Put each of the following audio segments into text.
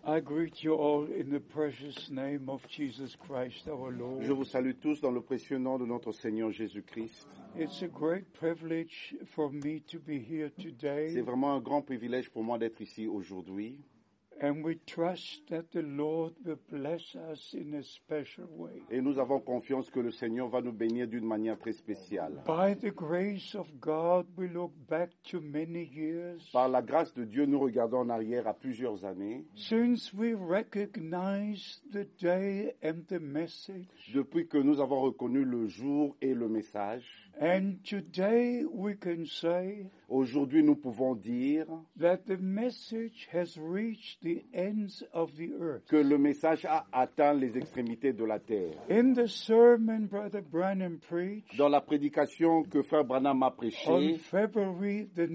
I greet you all in the precious name of Jesus Christ our Lord. Je vous salue tous dans le précieux nom de notre Seigneur Jésus-Christ. It's a great privilege for me to be here C'est today, vraiment un grand privilège pour moi d'être ici aujourd'hui. and we trust that the Lord will bless us in a special way. Et nous avons confiance que le Seigneur va nous bénir d'une manière très spéciale. By the grace of God, we look back to many years Par la grâce de Dieu, nous regardons en arrière à plusieurs années, since we recognize the day and the message. depuis que nous avons reconnu le jour et le message. And today we can say Aujourd'hui, nous pouvons dire that the message has reached the ends of the earth. que le message a atteint les extrémités de la terre. In the sermon Brother Branham preached Dans la prédication que Frère Branham a on prêchée, February the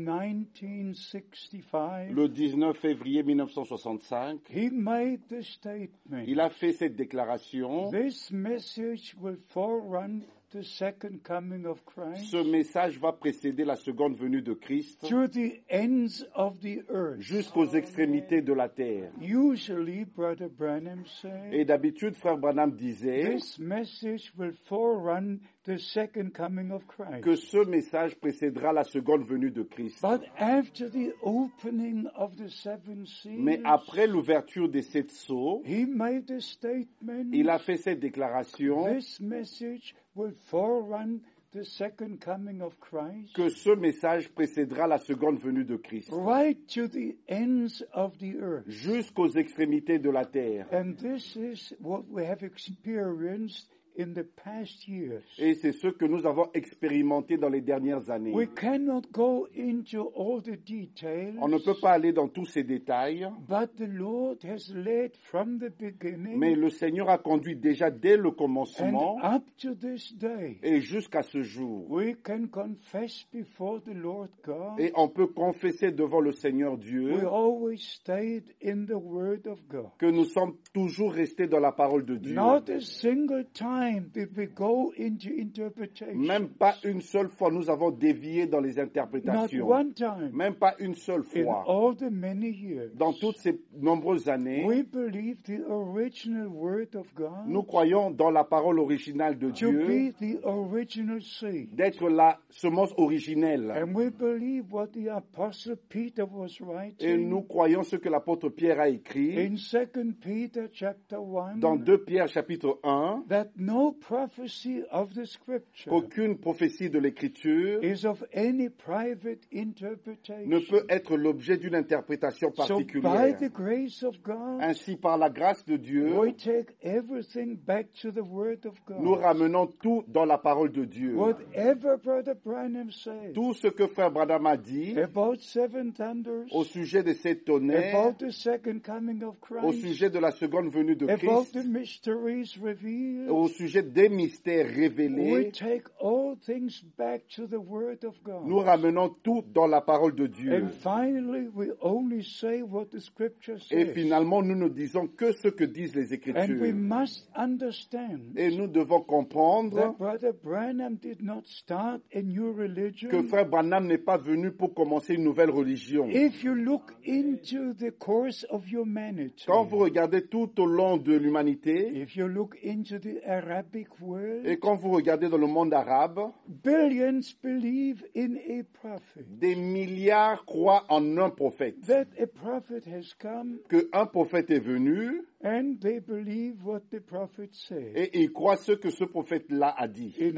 1965, le 19 février 1965, he made the statement, il a fait cette déclaration. this message will forerun the second coming of Christ Ce message va précéder la seconde venue de Christ to the ends of the earth. jusqu'aux extrémités de la terre. Usually, Brother Branham Et said, d'habitude, Frère Branham disait this message will forerun the second coming of Christ. que ce message précédera la seconde venue de Christ. But after the opening of the seven Mais seals, après l'ouverture des sept sceaux, he made a statement, il a fait cette déclaration this message will forerun the second coming of Christ que ce message précédera la seconde venue de Christ right to the ends of the earth. jusqu'aux extrémités de la terre. And this is what we have experienced in the past years. Et c'est ce que nous avons expérimenté dans les dernières années. We cannot go into all the details, On ne peut pas aller dans tous ces détails, but the Lord has led from the beginning mais le Seigneur a conduit déjà dès le and commencement up to this day. et jusqu'à ce jour. We can confess before the Lord God. Et on peut confesser devant le Seigneur We Dieu always stayed in the Word of God. que nous sommes toujours restés dans la parole de Dieu. Not a single time did we go into interpretation. Même pas une seule fois nous avons dévié dans les Not interprétations. one time. Même pas une seule In fois. all the many years, Dans toutes ces nombreuses années, we believe the original Word of God nous croyons dans la parole originale de to Dieu, be the original seed. d'être la semence originelle. And we believe what the Apostle Peter was Et writing nous croyons ce que l'apôtre Pierre a écrit in 2 Peter chapter 1, dans 2 Pierre chapitre 1, that no prophecy of the Scripture qu'aucune prophétie de l'Écriture is of any private interpretation. ne peut être l'objet d'une interprétation So by particulière. the grace of God, Ainsi, par la grâce de Dieu, we take everything back to the Word of nous God. ramenons tout dans la parole de Dieu. Whatever Brother Branham said Tout ce que Frère Branham a dit about seven thunders, au sujet de ces tonnerres, about the second coming of au Christ, sujet de la seconde venue de about Christ, the mysteries revealed, au sujet des mystères we révélés, take all things back to the Word of nous God. ramenons tout dans la parole de Dieu. And finally, we only say what the Scripture Et says. finalement, nous ne disons que ce que disent les And we Écritures. must understand Et nous devons comprendre that Brother Branham did not start a new que religion. Frère Branham n'est pas venu pour commencer une nouvelle religion. If you look into the course of humanity, Quand vous regardez tout au long de l'humanité, if you look into the Arabic world, et quand vous regardez dans le monde arabe, billions believe in a prophet. des milliards croient en un prophète. That a prophet has come Qu'un prophète est venu and they believe what the prophet said. et ils croient ce que ce prophète-là a dit. In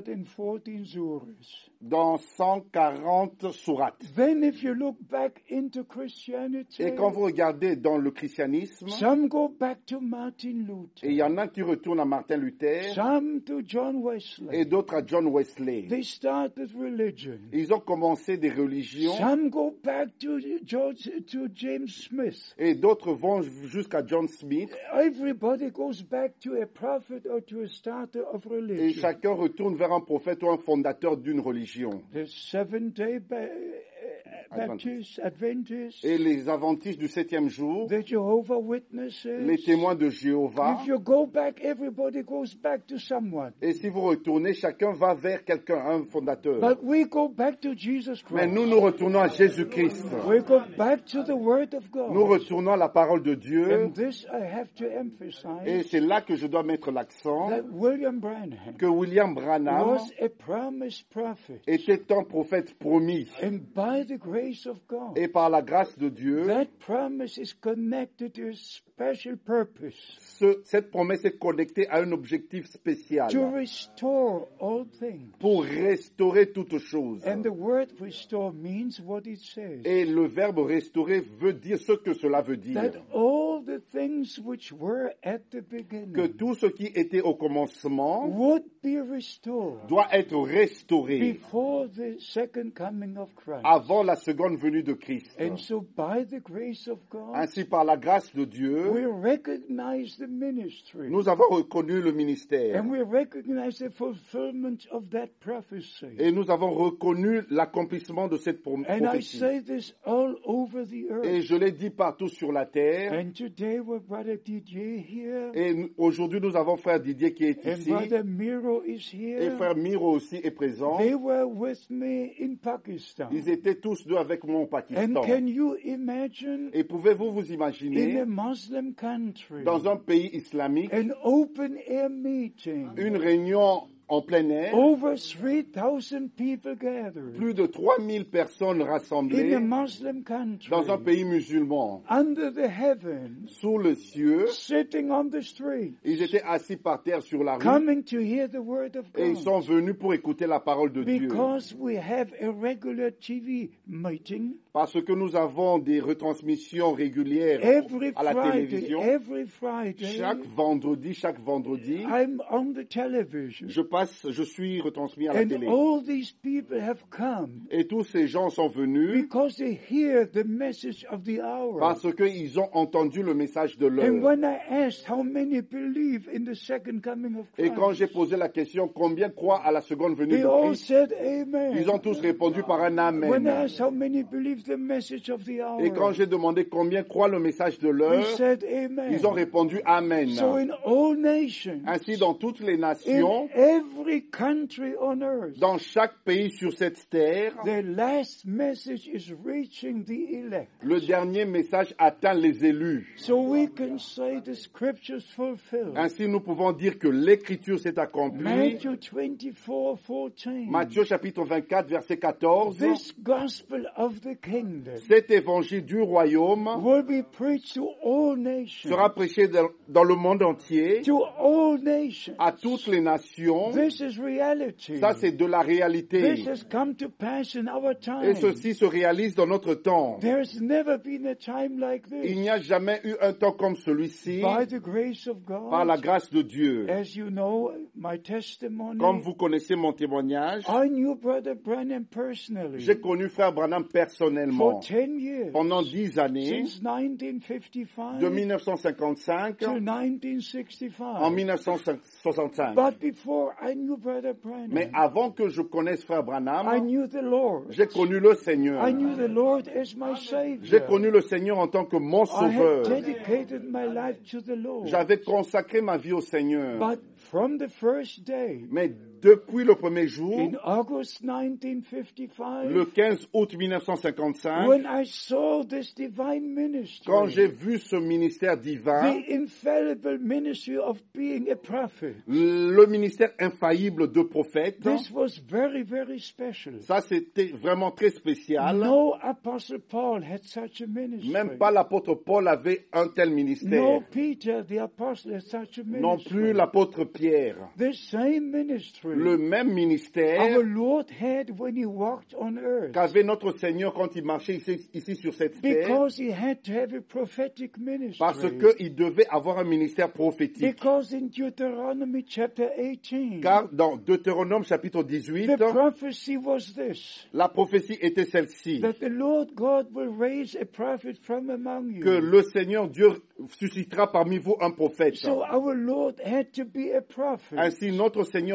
114 surahs. Dans 140 sourates. Then if you look back into Christianity, Et quand vous regardez dans le christianisme, some go back to Martin Luther, et il y en a qui retournent à Martin Luther some to John et Wesley. d'autres à John Wesley. They started religion. Ils ont commencé des religions Some go back to James Smith. et d'autres vont jusqu'à John Smith Everybody goes back to a prophet or to a starter of et religion. chacun retourne vers un prophète ou un fondateur d'une religion. The Seventh-day Baptists, Adventists, et les adventistes du 7e jour, the Jehovah Witnesses. les témoins de Jéhovah. If you go back, everybody goes back to someone. Et si vous retournez, chacun va vers quelqu'un, un fondateur. But we go back to Jesus Mais Christ. nous, nous retournons à Jésus-Christ. We go back to the Word of Nous God. retournons à la parole de Dieu. And this I have to Et emphasize, c'est là que je dois mettre l'accent, that William Branham que William Branham was a promised prophet. était un prophète promis. And by the grace of God, Et par la grâce de Dieu, that promise is connected to a special purpose. cette promesse est connectée à un objectif spécial To restore all things. pour restaurer toutes choses. And the word restore means what it says. Et le verbe restaurer veut dire ce que cela veut dire. That all the things which were at the Que beginning tout ce qui était au commencement would be restored doit être restauré before the second coming of Christ. avant la seconde venue de Christ. And so by the grace of God, Ainsi, par la grâce de Dieu, we recognize the ministry. nous avons reconnu le ministère. And we recognize the fulfillment of that prophecy. Et nous avons reconnu l'accomplissement de cette And I prophétie. say this all over the Et earth. je l'ai dit partout sur la terre. And today we're Brother Didier here. Et aujourd'hui, nous avons frère Didier qui est And ici. Brother Miro is Et here. frère Miro aussi est présent. They were with me in Pakistan. Ils étaient tous deux avec moi au And Pakistan. can you imagine Et pouvez-vous vous in imaginer, a Muslim country, dans un pays islamique, an open air meeting, une réunion en plein air, over 3,000 people gathered plus de 3000 personnes in rassemblées a Muslim country, dans un pays musulman, under the heavens, sous le cieux. sitting on the street, Ils étaient assis par terre sur la rue coming to hear the word of et ils God. sont venus pour écouter la parole de Dieu. Because we have a regular TV meeting Parce que nous avons des retransmissions régulières every à la Friday. télévision. Every Friday, Chaque vendredi, I'm on the television. je suis retransmis à la And télé. all these people have come Et tous ces gens sont venus because they hear the message of the hour. parce qu'ils ont entendu le message de And l'heure. when I asked how many believe in the second coming of Et quand j'ai Christ, posé la question, combien croient à la seconde venue they de all Christ, said amen. ils ont tous répondu par un When I Amen. asked how many believe the message of the Et quand hour, j'ai demandé combien croient le message de they l'heure, said amen. ils ont répondu Amen. So in all nations, Ainsi, dans toutes les in nations, every country on earth, dans chaque pays sur cette terre, the last message is reaching the elect. le dernier message atteint les élus. So we can say the scriptures fulfilled. Ainsi, nous pouvons dire que l'écriture s'est accomplie. Matthew 24:14. Matthieu chapitre 24, verset 14. This gospel of the kingdom Cet évangile du royaume will be preached to all nations. sera prêché dans le monde entier, To all nations. à toutes les nations. This is reality. Ça, c'est de la réalité. This has come to pass in our Et time. ceci se réalise dans notre temps. There's never been a time like Il this. n'y a jamais eu un temps comme celui-ci By the grace of par la God, grâce de Dieu. as you know, my testimony, Comme vous connaissez mon témoignage, I knew Brother Branham personally j'ai connu frère Branham personnellement for 10 years, pendant 10 années, since 1955 de 1955 to 1965. en 1965. But before I knew Brother Branham, Mais avant que je connaisse frère I Branham, knew the Lord. j'ai connu le Seigneur. I knew the Lord as my Savior. J'ai connu le Seigneur en tant que mon I had sauveur. dedicated my life to the Lord. J'avais consacré ma vie au Seigneur. But from the first day, Mais depuis le premier jour, in August 1955, le 15 août 1955, when I saw this divine ministry, quand j'ai vu ce ministère divin, the infallible ministry of being a prophet, le ministère infaillible de prophète, this was very, very special. ça c'était vraiment très spécial. No apostle Paul had such a ministry. Même pas l'apôtre Paul avait un tel No ministère. Peter, the apostle, had such a ministry. Non plus l'apôtre Pierre. The same ministry Le même ministère our Lord had when he walked on earth. qu'avait notre Seigneur quand il marchait ici sur cette terre, Because he had to have a prophetic ministry. parce qu'il devait avoir un ministère prophétique. Because in Deuteronomy chapter 18, Car dans Deutéronome chapitre 18, the prophecy was this, la prophétie était celle-ci, that the Lord God will raise a prophet from among you. que le Seigneur Dieu suscitera parmi vous un prophète. So our Lord had to be a prophet. Ainsi, notre Seigneur devait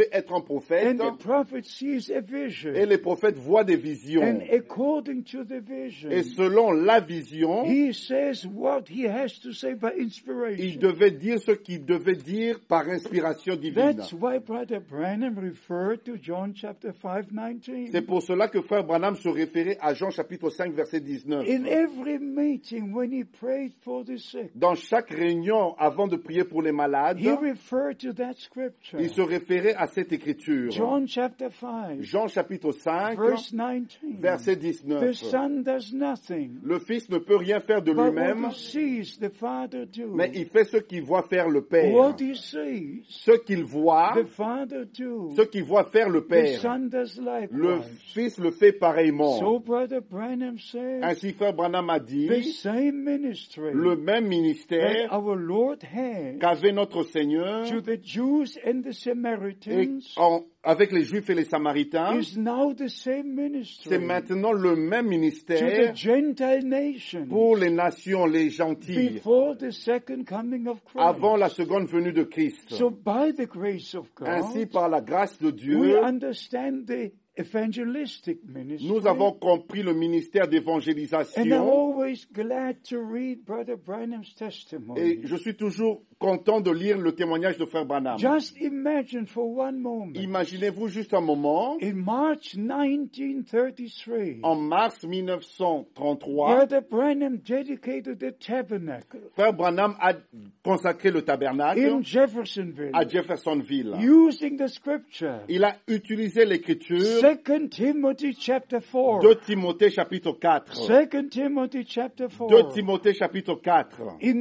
devait être un prophète. And the prophet sees a vision. Et les prophètes voient des visions. And according to the vision, Et selon la vision, he says what he has to say by il inspiration. devait dire ce qu'il devait dire par inspiration divine. That's why Brother Branham referred to John chapter 5:19. C'est pour cela que Frère Branham se référait à Jean chapitre 5 verset 19. In every meeting when he prayed for the sick, Dans chaque réunion, avant de prier pour les malades, he referred to that scripture. il se référait à cette écriture. John chapter 5, Jean chapitre 5, verse 19. verset The 19. Son does nothing Le Fils ne peut rien faire de but lui-même, what he sees the Father do. mais il fait ce qu'il voit faire le Père. What he sees Ce qu'il voit, the Father do. ce qu'il voit faire le The Père. Son does Le likewise. Fils le fait pareillement. So Brother Branham says Ainsi, Frère Branham a the dit, same ministry le même that ministère our Lord had qu'avait notre Seigneur to the Jews and the et Samaritans avec les Juifs et les Samaritains, is now the same c'est ministry maintenant le même to the ministère Gentile nations pour les nations, les gentils, before the second coming of Christ. avant la seconde venue de Christ. So by the grace of Ainsi, God, par la grâce de we Dieu, understand the evangelistic ministry. nous avons compris le ministère And I'm d'évangélisation. always glad to read Brother Branham's Et testimony. je suis toujours content de lire le témoignage de Frère Branham. Just imagine for one moment. Imaginez-vous juste un moment, In March 1933, en mars 1933, Brother Branham dedicated the tabernacle Frère Branham a consacré le tabernacle in Jeffersonville à Jeffersonville. using the scripture. Il a utilisé l'écriture 2 Timothy chapter 4. 2 Timothée chapitre 4. 2 Timothy chapter 2 4. Timothée chapitre 4. In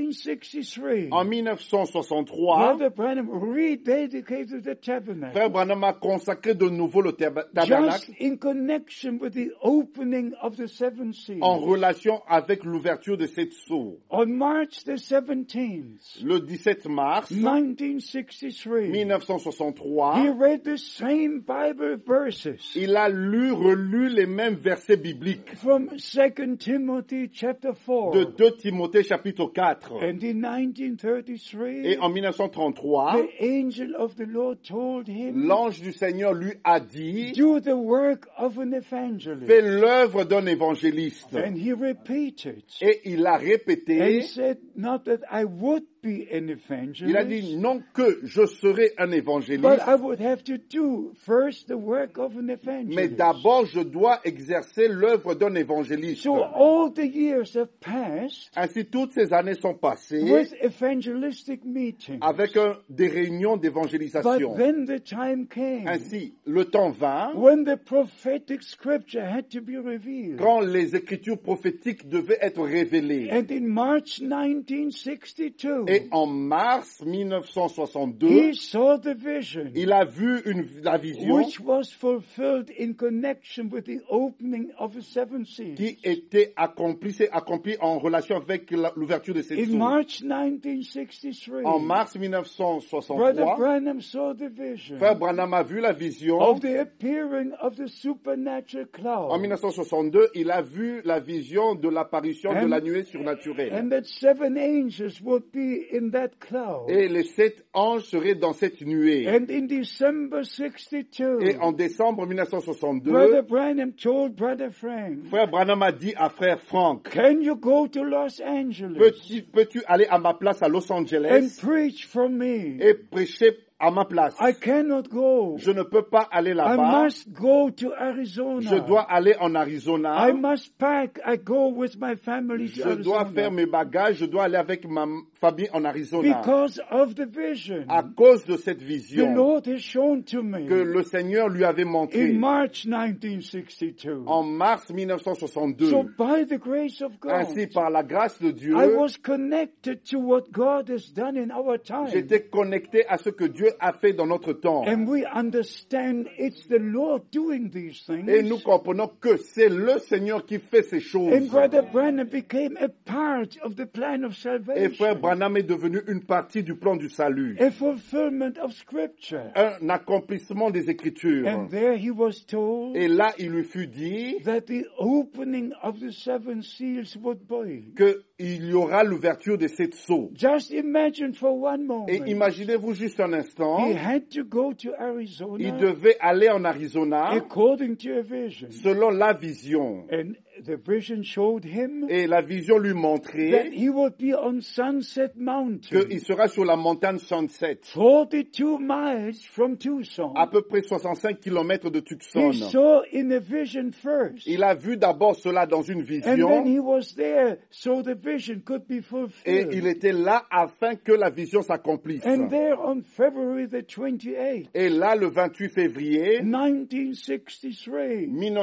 1963, En 1963, Brother Branham rededicated the tabernacle. Frère Branham a consacré de nouveau le Just tabernacle in connection with the opening of the seven seals. en relation avec l'ouverture de cette sceaux. On March the 17th, Le 17 mars 1963, he 1963, read the same Bible verses il a relu les mêmes versets bibliques from 2 Timothy chapter 4. de 2 Timothée chapitre 4. And in 1933, Et en 1933, the angel of the Lord told him, l'ange du Seigneur lui a dit, do the work of an evangelist. fais l'œuvre d'un évangéliste. And he repeated Et il a and répété, said, not that I would be an il a evangelist, dit non que je serai un but évangéliste, I would have to do first the work of an mais evangelist. d'abord je dois exercer l'œuvre d'un évangéliste. So all the years have passed Ainsi toutes ces années sont passées with evangelistic meetings. avec des réunions But d'évangélisation. then the time came Ainsi, le temps vint when the prophetic scripture had to be revealed. quand les écritures prophétiques devaient être révélées. And in March 1962, Et en mars 1962, he saw the vision, il a vu la vision which was fulfilled in connection with the opening of the seven seals. qui était accomplie, s'est accomplie en relation avec l'ouverture de cette In source. March 1963, En mars Brother 1963, Branham saw the vision Frère Branham a vu la vision. of the appearing of the supernatural En cloud, 1962, il a vu la vision de l'apparition de la nuée surnaturelle. and that seven angels would be in that cloud. Et les 7 anges seraient dans cette nuée. And in December 62, Et en décembre Brother 1962, Branham told Brother Frank, Frère Branham a dit à Frère Frank, can you go to Los Angeles peux-tu aller à ma place à Los and Angeles preach for me? et prêcher à ma place? I cannot go. Je ne peux pas aller I là-bas. must go to Arizona. Je dois aller en Arizona. I must pack. I go with my family to Je dois Arizona. faire mes bagages. Je dois aller avec ma famille en Arizona. Because of the vision À cause de cette the vision Lord has shown to me que le Seigneur lui avait montré in March 1962. en mars 1962. So by the grace of God, Ainsi, par la grâce de Dieu, I was connected to what God has done in our time. j'étais connecté à ce que Dieu a fait dans notre temps. And we understand it's the Lord doing these things. Et nous comprenons que c'est le Seigneur qui fait ces And choses. Brother Branham became a part of the plan of Et salvation. Frère Branham est devenu une partie du plan du salut. A fulfillment of scripture. Un accomplissement des Écritures. And there he was told Et là, il lui fut dit that the opening of the seven seals would be. qu'il y aura l'ouverture de cette sceaux. Just imagine for one Et moment imaginez-vous juste un instant. instant, he had to go to il Arizona devait aller en Arizona according to a vision. selon la vision. And the vision showed him Et la vision lui that montrait he would be on Sunset Mountain, qu'il sera sur la montagne Sunset, 42 miles from Tucson. à peu près 65 kilomètres de Tucson. He saw in a vision first. Il a vu d'abord cela dans une And then vision he was there so the vision could be et fulfilled. il était là afin que la vision s'accomplisse. And there on February the 28th, Et là, le 28 février 1963,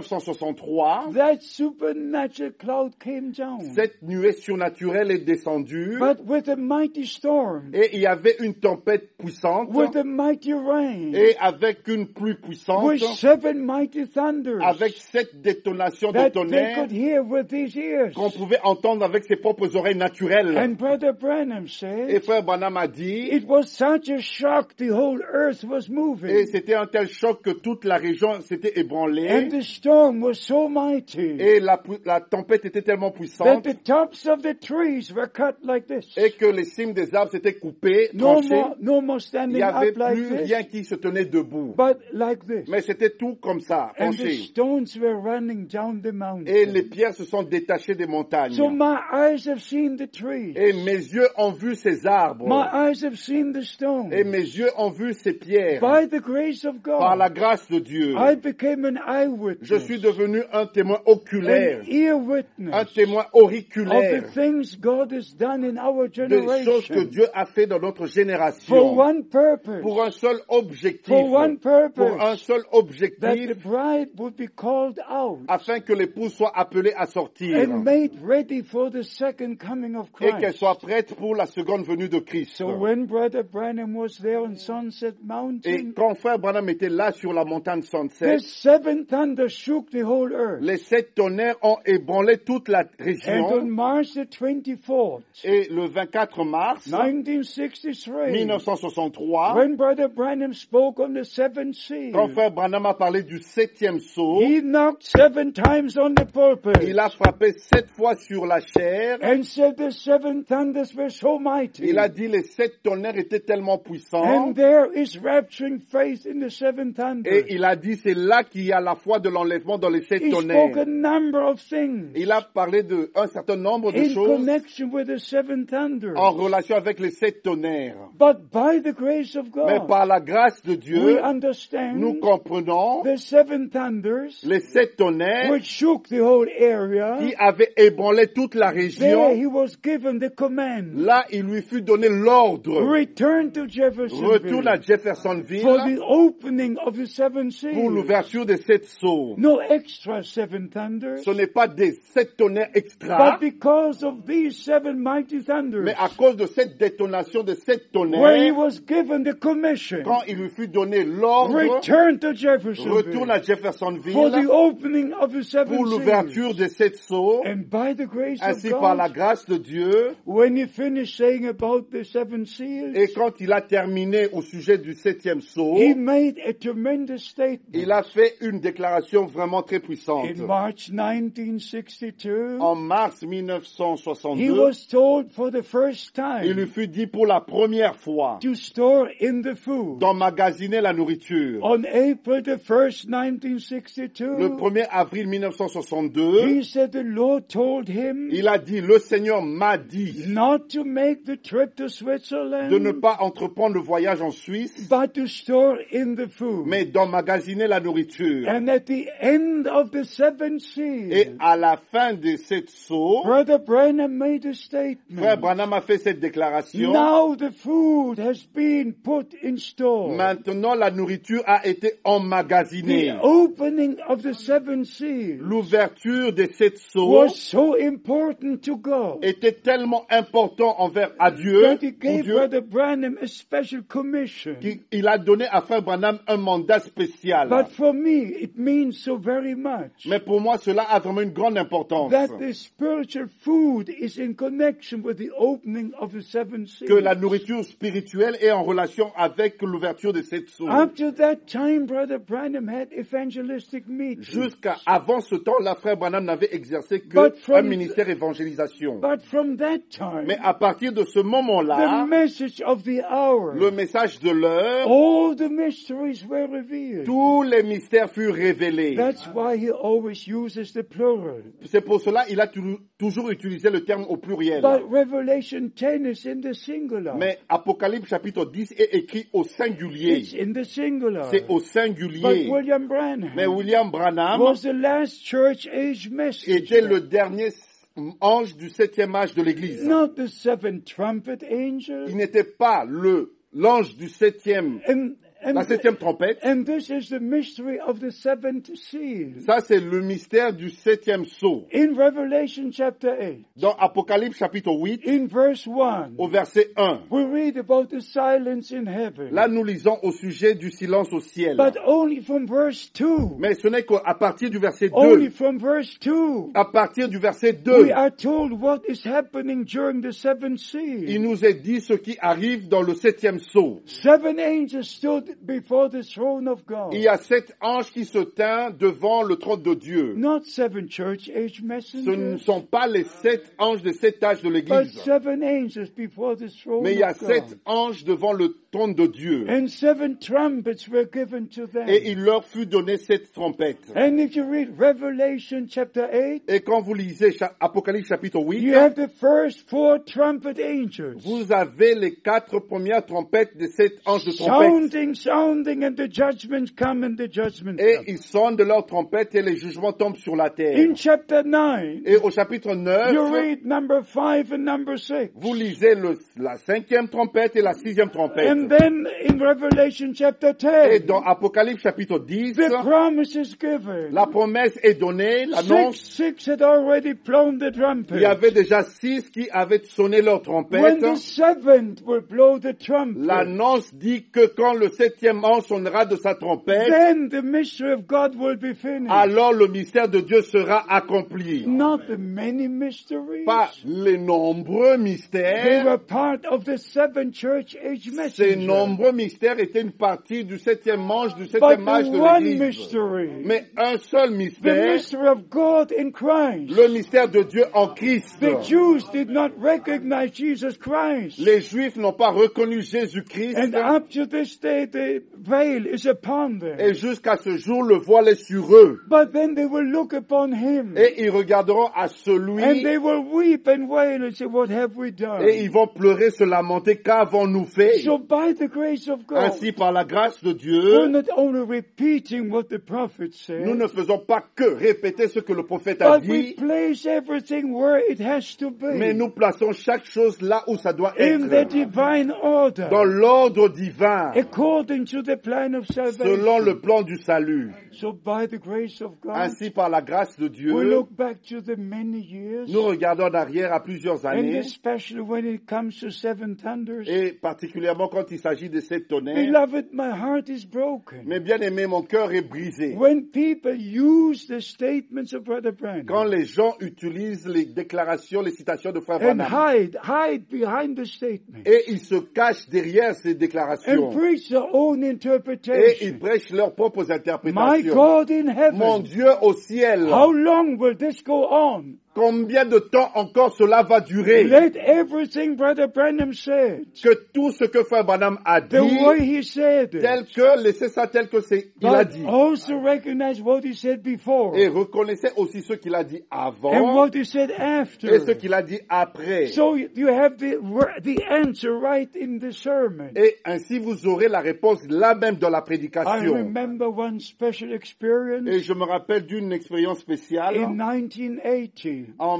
1963, that supernatural cloud came down. cette nuée surnaturelle est descendue But with a mighty storm, et il y avait une tempête puissante with a mighty rain, et avec une pluie puissante, with 7 mighty thunders avec 7 détonations de that they tonnerre could hear with these ears. qu'on pouvait entendre avec ses propres oreilles naturelles. And Brother Branham Et said, frère Branham a dit, it was such a shock the whole earth was et moving. c'était un tel choc que toute la région s'était ébranlée, And the storm was so mighty et la tempête était tellement that puissante, the tops of the trees were cut like this. et que les cimes des arbres s'étaient coupées, No tranchées. more Il standing n'y avait up like plus this, rien qui se tenait debout. but like this. Mais c'était tout comme ça, And the penché. stones were running down the Et mountain. les pierres se sont détachées des montagnes. So my eyes have seen the trees. Et mes yeux ont vu ces arbres. My eyes have seen the stones. Et mes yeux ont vu ces pierres. By the grace of Par la God, grâce de Dieu, I became an je eyewitness, suis devenu un témoin oculaire, an ear un witness témoin of the auriculaire things God has done in our des choses que generation. Dieu a fait dans notre For génération. one purpose, Pour un seul objectif. for one Pour un purpose, seul that the objectif, bride would be called out afin que l'épouse soit appelée à sortir and made ready for the second coming of et qu'elle Christ. soit prête pour la seconde venue de Christ. So when Brother Branham was there on Sunset Et Mountain, quand frère Branham était là sur la montagne Sunset, the 7 thunder shook the whole earth. les 7 tonnerres ont ébranlé toute la And on région. March the 24th, Et le 24 mars 1963, 1963, when Brother Branham spoke on the seventh seal, quand frère Branham a parlé du 7e sceau, he knocked 7 times on the pulpit il a frappé 7 fois sur la chair. and said the 7 thunders were so mighty. Il a dit les 7 tonnerres étaient tellement puissants. And there is rapturing faith in the 7 thunders. Et il a dit c'est là qu'il y a la foi de l'enlèvement dans les 7 He spoke a tonnerres. number of things Il a parlé de un certain nombre de in choses connection with the 7 thunders. en relation avec les 7 tonnerres. But by the grace of Mais God, par la grâce de we Dieu, understand nous comprenons the 7 thunders les 7 tonnerres which shook the whole area. qui avaient ébranlé toute la There région. he was given the command. Là, il lui fut donné l'ordre. Return to Retourne à Jeffersonville for Jeffersonville the opening of the 7 pour seals. l'ouverture des 7 sceaux. No extra 7 thunders, Ce n'est pas des 7 tonnerres extra, but because of these 7 mighty thunders, mais à cause de cette détonation de 7 where he tonnerres, was given the commission, quand il lui fut donné l'ordre, return to retourne Jeffersonville à for the Jeffersonville opening of the 7 pour seals. l'ouverture des 7 sceaux. And by the grace of Ainsi, par la God, grâce de Dieu, when he finished saying about the 7 seals, et quand il a terminé au sujet du 7e sceau, he made a tremendous statement. il a fait une déclaration vraiment très puissante. In March 1962, En mars he 1962, was told for the first il lui time fut dit pour la première fois to store in the food. d'emmagasiner la nourriture. On April the 1st, 1962, Le 1er avril 1962, he said the Lord told him il a dit, le Seigneur m'a dit not to make the trip to de ne Switzerland, pas entreprendre le voyage en Suisse, but to store in the food. mais d'emmagasiner la nourriture. And at the end of the 7th Et seal, à la fin de cette sceau, Brother Branham made a Frère statement. Branham a fait cette déclaration. Now the food has been put in store. Maintenant, la nourriture a été emmagasinée. The opening of the 7th seal L'ouverture des 7 sceaux was so important to God était tellement important envers à Dieu, that he pour gave Dieu, Brother Branham a special commission. qu'il a donné à Frère Branham un mandat spécial. But for me, it means so very much. Mais pour moi, cela a vraiment une grande importance. That the spiritual food is in connection with the opening of the seven seals. Que la nourriture spirituelle est en relation avec l'ouverture de cette source. Up to that time, Brother Branham had evangelistic meetings. Jusqu'à avant ce temps-là, frère Branham n'avait exercé qu'un ministère évangélisation. But from that time, mais à partir de ce moment-là, the message of the hour, le message de l'heure, all the mysteries were revealed. Tous les mystères furent révélés. That's why he always uses the plural. C'est pour cela qu'il a toujours utilisé le terme au pluriel. But Revelation 10 is in the singular. Mais Apocalypse chapitre 10 est écrit au singulier. It's in the singular. C'est au But singulier. William Branham Mais William Branham was the last church age messenger. était le dernier ange du septième âge de l'Église. Not the seven trumpet angel. Il n'était pas l'ange du septième, la septième trompette. And this is the mystery of the seventh seal. Ça, c'est le mystère du septième sceau. In Revelation chapter 8, Dans Apocalypse chapitre 8, in verse 1, au verset 1, we read about the silence in heaven. là nous lisons au sujet du silence au ciel. But only from verse 2. Mais ce n'est qu'à partir du verset 2. Only from verse 2. À partir du verset 2, We are told what is happening during the seventh seal. il nous est dit ce qui arrive dans le septième sceau. Seven angels stood before the throne of God. Il y a 7 anges qui se tinrent devant le trône de Dieu. Not seven church age Ce ne messengers, sont pas les 7 anges des 7 âges de but l'Église. seven angels before the throne Mais il y a of 7 God. anges devant le trône de Dieu. And seven trumpets were given to them. Et il leur fut donné 7 trompettes. And if you read Revelation chapter 8, Et quand vous lisez Apocalypse chapitre 8, you have the first 4 trumpet angels. vous avez les 4 premières trompettes des 7 anges de trompette. Sounding, and the judgment come, and the judgment Et come. ils sonnent de leur trompette et les jugements tombent sur la terre. In chapter 9, Et au chapitre 9, you read number 5 and number 6. vous lisez la 5e trompette et la 6e trompette. And then in Revelation chapter Et 10, dans Apocalypse chapitre 10, the promise is given. la promesse est donnée, l'annonce. Six had already blown the trumpet. Il y avait déjà 6 qui avaient sonné leur trompette. When the seventh will blow the trumpet, L'annonce dit que quand le 7e ange sonnera de sa trompette, then the mystery of God will be finished. alors le mystère de Dieu sera accompli. Not the many mysteries. Pas les nombreux They mystères. were part of the seven church age Ces messengers. nombreux mystères étaient une partie du 7e ange, du But 7e âge the de one l'Église. mystery, Mais un seul the mystère, mystery of God in Christ. le mystère de Dieu en Christ. The Jews did not recognize Jesus Christ. Les Juifs n'ont pas reconnu Jésus-Christ. And up to this day, the veil is upon them. Et jusqu'à ce jour, le voile est sur eux. But then they will look upon him. Et ils regarderont à celui And they will weep and wail and say, what have we done? et ils vont pleurer, se lamenter. Qu'avons-nous fait? So by the grace of God, Ainsi, par la grâce de we're Dieu, not only repeating what the prophet said, nous ne faisons pas que répéter ce que le prophète a but we dit, place everything where it has to mais be. nous plaçons chaque chose là où ça doit In the être. divine order. Dans l'ordre divin, According to the plan of salvation. selon le plan du salut. So by the grace of God, Ainsi, par la grâce de we Dieu, look back to the many years, nous regardons en arrière à plusieurs and années, especially when it comes to seven thunders. et particulièrement quand il s'agit de ces tonnerres. Beloved, my heart is broken. Mais bien aimé, mon cœur est brisé. When people use the statements of Brother Quand Branham les gens utilisent les déclarations, les citations de Frère and Branham, hide behind the statement et ils se cachent derrière ces and déclarations, preach their own et ils interpretation. prêchent leurs propres My interprétations. God in Mon heaven, Dieu au ciel, how long will this go on? combien de temps encore cela va durer? Let everything Brother Branham said, Que tout ce que Frère Branham a the way dit, he said tel it, que, laissez ça tel que il a but dit. also recognize what he said before Et reconnaissez aussi ce qu'il a dit and avant what he said et ce after. qu'il a dit après. So you have the answer right in the sermon. Et ainsi vous aurez la réponse là même dans la I prédication. remember one special experience Et je me rappelle d'une expérience spéciale in 1980 en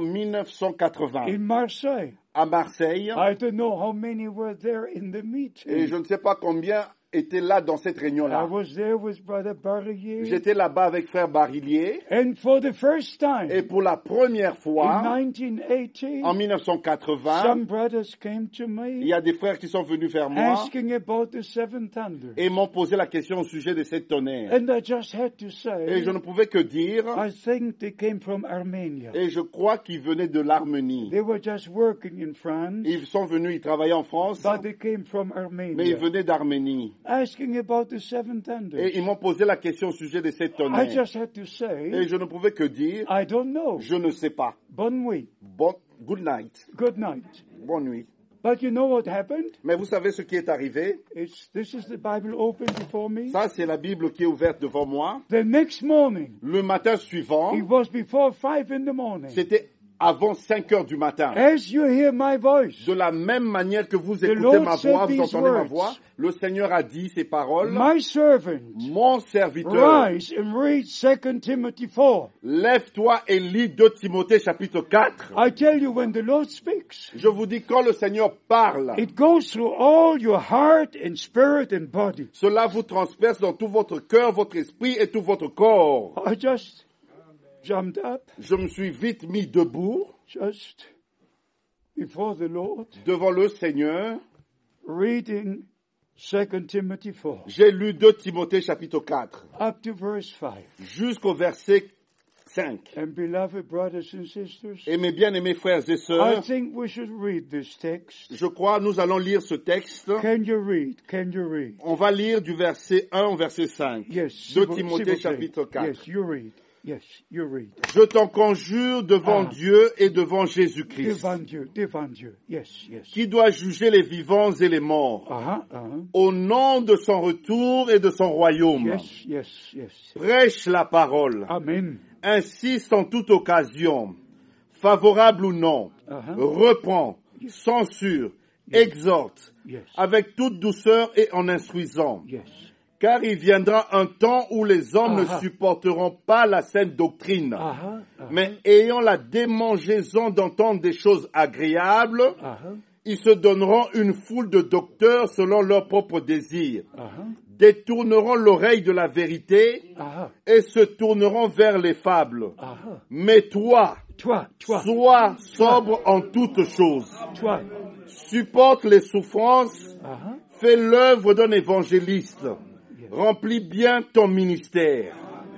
1980 in Marseille. à Marseille. I don't know how many were there in the Et meeting. je ne sais pas combien été là dans cette I réunion-là. was there with Brother Barillier. J'étais là-bas avec frère Barillier. And for the first time, Et pour la première in fois, 1980, en 1980, some brothers came to il me y a des frères qui sont venus vers moi asking about the seven thunders. et m'ont posé la question au sujet de ces tonnerres. And I just had to Et say, je ne pouvais que dire, I think they came from Armenia. et je crois qu'ils venaient de l'Arménie. They were just working in France, Ils sont venus, ils travaillaient en France, but they came from mais ils Armenia, venaient d'Arménie. asking about the seven Et thunders. ils m'ont posé la question au sujet de ces I tonnerres. just had to Et say, je ne pouvais que dire, I don't know. je ne sais pas. Bonne nuit. Good night. Good night. Bonne nuit. But you know what happened? Mais vous savez ce qui est arrivé? This is the Bible open before me. Ça, c'est la Bible qui est ouverte devant moi. The next morning, Le matin suivant, it was before 5 in the morning. c'était avant 5 heures du matin. As you hear my voice, De la même manière que vous The écoutez Lord ma said voix, vous these entendez ma words. voix, le Seigneur a dit ces paroles. my servant, Mon serviteur, rise and read 2 Timothy 4. lève-toi et lis 2 Timothée chapitre 4. I tell you, when the Lord speaks, Je vous dis, quand le Seigneur parle, it goes through all your heart and spirit and body. cela vous transperce dans tout votre cœur, votre esprit et tout votre corps. I just jumped up, Je me suis vite mis debout just before the Lord, devant le Seigneur. reading 2 Timothy 4, J'ai lu 2 Timothée chapitre 4 up to verse 5. jusqu'au verset 5. And beloved brothers and sisters, Et mes bien-aimés frères et I sœurs, think we should read this text. je crois nous allons lire ce texte. Can you read? Can you read? On va lire du verset 1 au verset 5. Yes. 2 s'il vous Timothée plaît. chapitre 4. Yes, you read. Yes, you read. Je t'en conjure devant Dieu et devant Jésus-Christ, Devant Dieu, devant Dieu. Yes, yes. qui doit juger les vivants et les morts, Uh-huh. au nom de son retour et de son royaume. Yes, yes, yes. Prêche la parole, Amen. insiste en toute occasion, favorable ou non, Uh-huh. reprend, censure, exhorte, Yes, avec toute douceur et en instruisant. yes. Car il viendra un temps où les hommes ne Ah. supporteront pas la saine doctrine, Uh-huh. mais ayant la démangeaison d'entendre des choses agréables, Uh-huh. ils se donneront une foule de docteurs selon leurs propres désirs, Uh-huh. détourneront l'oreille de la vérité Uh-huh. et se tourneront vers les fables. Uh-huh. Mais toi, Toi. sois sobre en toutes choses, Toi. supporte les souffrances, Uh-huh. fais l'œuvre d'un évangéliste, remplis bien ton ministère.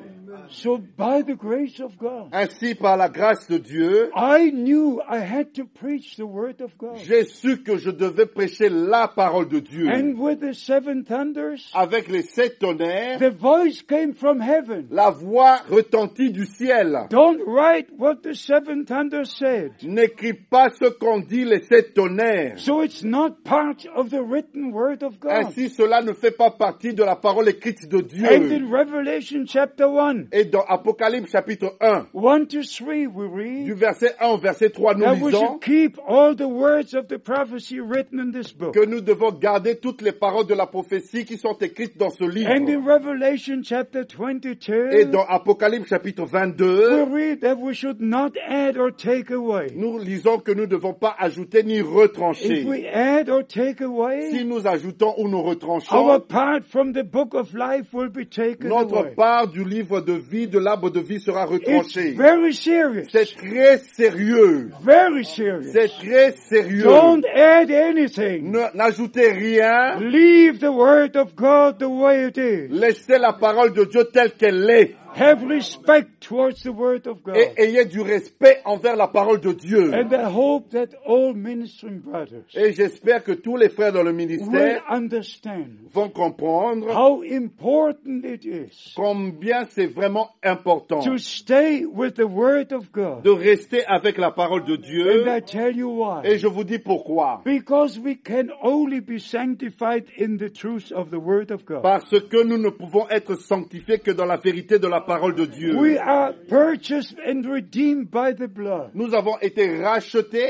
So by the grace of God, Ainsi, par la grâce de Dieu, I knew I had to preach the word of God. j'ai su que je devais prêcher la parole de Dieu. And with the seven thunders, Avec les 7 tonnerres, the voice came from heaven. la voix retentit du ciel. Don't write what the seven thunders said. N'écris pas ce qu'ont dit les 7 tonnerres. So it's not part of the written word of God. Ainsi, cela ne fait pas partie de la parole écrite de And Dieu. in Revelation chapter 1, Et dans Apocalypse chapitre 1, 1 to 3, we read du verset 1 au verset 3, nous that we lisons should keep all the words of the prophecy written in this book. que nous devons garder toutes les paroles de la prophétie qui sont écrites dans ce And livre. in Revelation chapter Et 22, dans Apocalypse chapitre we 22, read that we should not add or take away. nous lisons que nous ne devons pas ajouter ni If retrancher. we add or take Si away, nous ajoutons ou nous our retranchons, part from the book of life will be taken notre away. part du livre de vie, de l'arbre de vie sera It's retranchée. very serious. C'est très sérieux. Very serious. C'est très sérieux. Don't add anything. N'ajoutez rien. Leave the word of God the way it is. Laissez la parole de Dieu telle qu'elle est. Have respect towards the word of God. Et ayez du respect envers la parole de Dieu. And I hope that all ministering brothers Et j'espère que tous les frères dans le will ministère understand vont comprendre how important it is combien c'est vraiment important to stay with the word of God. de rester avec la parole de Dieu. And I tell you why. Et je vous dis pourquoi. Because we can only be sanctified in the truth of the word of God. Parce que nous ne pouvons être sanctifiés que dans la vérité de la parole de Dieu. We are purchased and redeemed by the blood. Nous avons été rachetés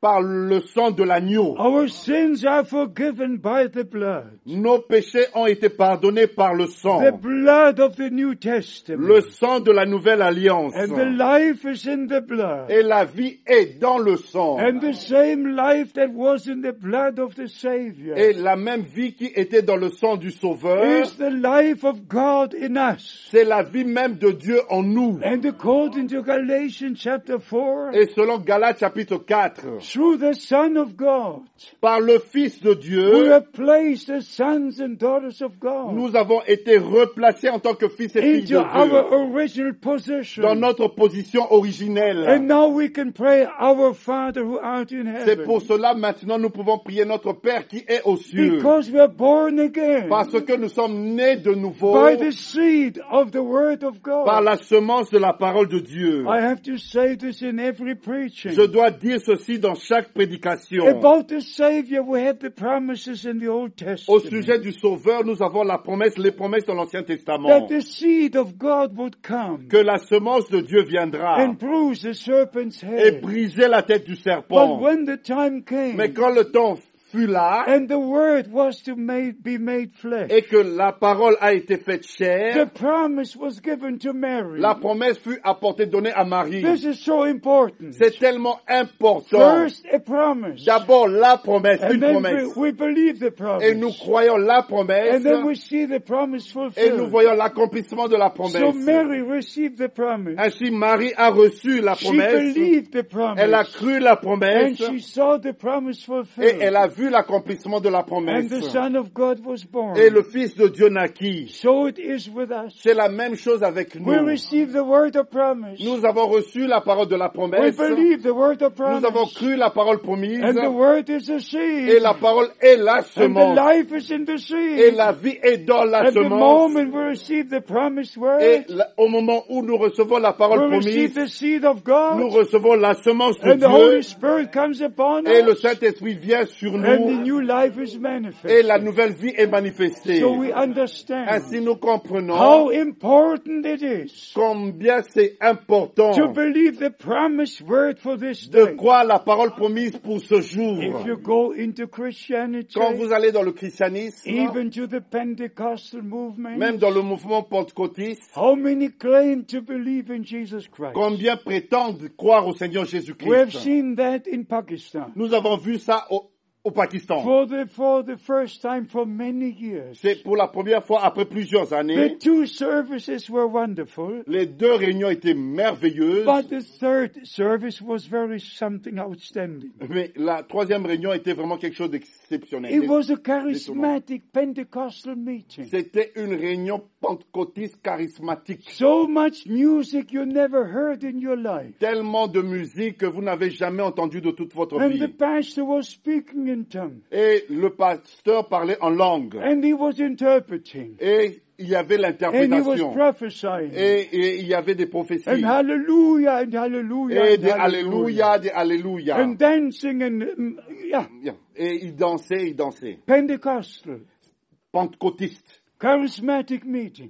par le sang de l'agneau. Our sins are forgiven by the blood. Nos péchés ont été pardonnés par le sang. The blood of the New Testament. Le sang de la nouvelle alliance. And the life is in the blood. Et la vie est dans le sang. And the same life that was in the blood of the Savior Et la même vie qui était dans le sang du Sauveur, is the life of God in us. c'est la vie même de Dieu en nous. And according to Galatians chapter 4, Et selon Galates chapitre 4, through the Son of God, par le Fils de we Dieu, are placed as sons and daughters of God nous avons été replacés en tant que fils et filles de into our Dieu original position. dans notre position originelle. And now we can pray, Our Father who art in C'est heaven. pour cela maintenant nous pouvons prier notre Père qui est aux cieux. Because we are born again Parce que nous sommes nés de nouveau by the seed of the Word of God. par la semence de la parole de Dieu. I have to say this in every preaching. Je dois dire ceci dans chaque prédication. About the Savior, we have the promises in the Old Au Testament. sujet du Sauveur, nous avons la promesse, les promesses dans l'Ancien Testament. That the seed of God would come Que la semence de Dieu viendra and bruise the serpent's et head. briser la tête du But serpent. when the time came Mais quand le temps fut là and the Word was to be made flesh, et que la parole a été faite the chair, promise was given to Mary. la promesse fut apportée, donnée à Marie. This is so important. C'est tellement important. First, a promise. D'abord la promesse, And une then promesse. we believe the promise. Et nous croyons la promesse And then we see the promise et nous fulfilled. voyons l'accomplissement de la So promesse. Mary received the promise. Ainsi Marie a reçu la She promesse, believed the promise. elle a cru la And promesse she saw the promise et fulfilled. elle a vu l'accomplissement de la And promesse. the Son of God was born. Et le Fils de Dieu naquit. So it is with us. C'est la même chose avec We nous. receive the word of promise. Nous avons reçu la parole de la We promesse. believe the word of Nous avons promise. cru la parole promise. And the word is a Et seed. la parole est la And the semence. life is in the Et seed. la vie est dans la At the semence. moment we receive the promised Et word, au moment où nous recevons la parole we receive promise, the seed of nous God. recevons la semence de And the Holy Dieu. Spirit comes upon Et le us. Saint-Esprit vient sur And the nous. new life is Et manifested. la nouvelle vie est manifestée. So we understand Ainsi nous comprenons how important it is combien c'est important to believe the promised word for this de day. croire la parole promise pour ce jour. If you go into Christianity, Quand vous allez dans le christianisme, even to the Pentecostal movement, même dans le mouvement pentecôtiste, how many claim to believe in Jesus Christ? combien prétendent croire au Seigneur We have Jésus-Christ? seen that in Pakistan. Nous avons vu ça au Pakistan. For the first time for many years. C'est pour la première fois après plusieurs The années. two services were wonderful, Les deux réunions étaient merveilleuses, but the third service was very something outstanding. mais la troisième réunion était vraiment quelque chose d'exceptionnel. It was a charismatic Pentecostal meeting. C'était une réunion pentecôtiste charismatique. So much music you never heard in your life. Tellement de musique que vous n'avez jamais entendu de toute votre And the vie. pastor was speaking in tongues. Et le pasteur parlait en langue. And he was interpreting. Et il y avait And he was l'interprétation. prophesying. Et il y avait des prophéties. And hallelujah, and hallelujah, Et and des hallelujah. alléluia, des alléluia. And dancing and, yeah, Et il dansait. Pentecostal, Pentecôtiste. charismatic meeting.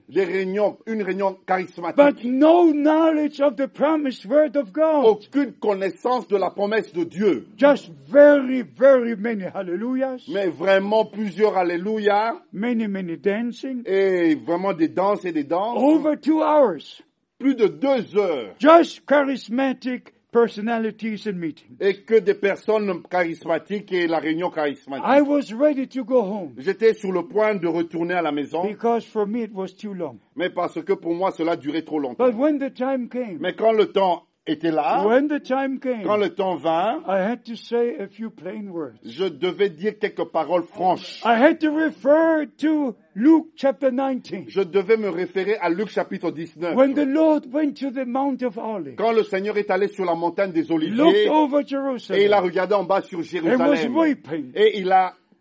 Une réunion charismatique. But no knowledge of the promised word of God. Aucune connaissance de la promesse de Dieu. Just very, very many hallelujahs. Mais vraiment plusieurs alléluia. Many dancing. Et vraiment des danses et des danses. Over 2 hours. Plus de 2 heures. Just charismatic personalities and meetings. Et que des personnes charismatiques et la réunion charismatique. I was ready to go home J'étais sur le point de retourner à la maison. because for me it was too long. Mais parce que pour moi cela durait trop longtemps. But when the time came, Mais quand le temps était là, when the time came, quand le temps vint, I had to say a few plain words. je devais dire quelques paroles franches. I had to refer to Luke chapter 19. Je devais me référer à Luc chapitre 19. When the Lord went to the Mount of Olives, Quand le Seigneur est allé sur la montagne des looked Oliviers over et il a Jerusalem, regardé en bas sur and was Jérusalem weeping. et il a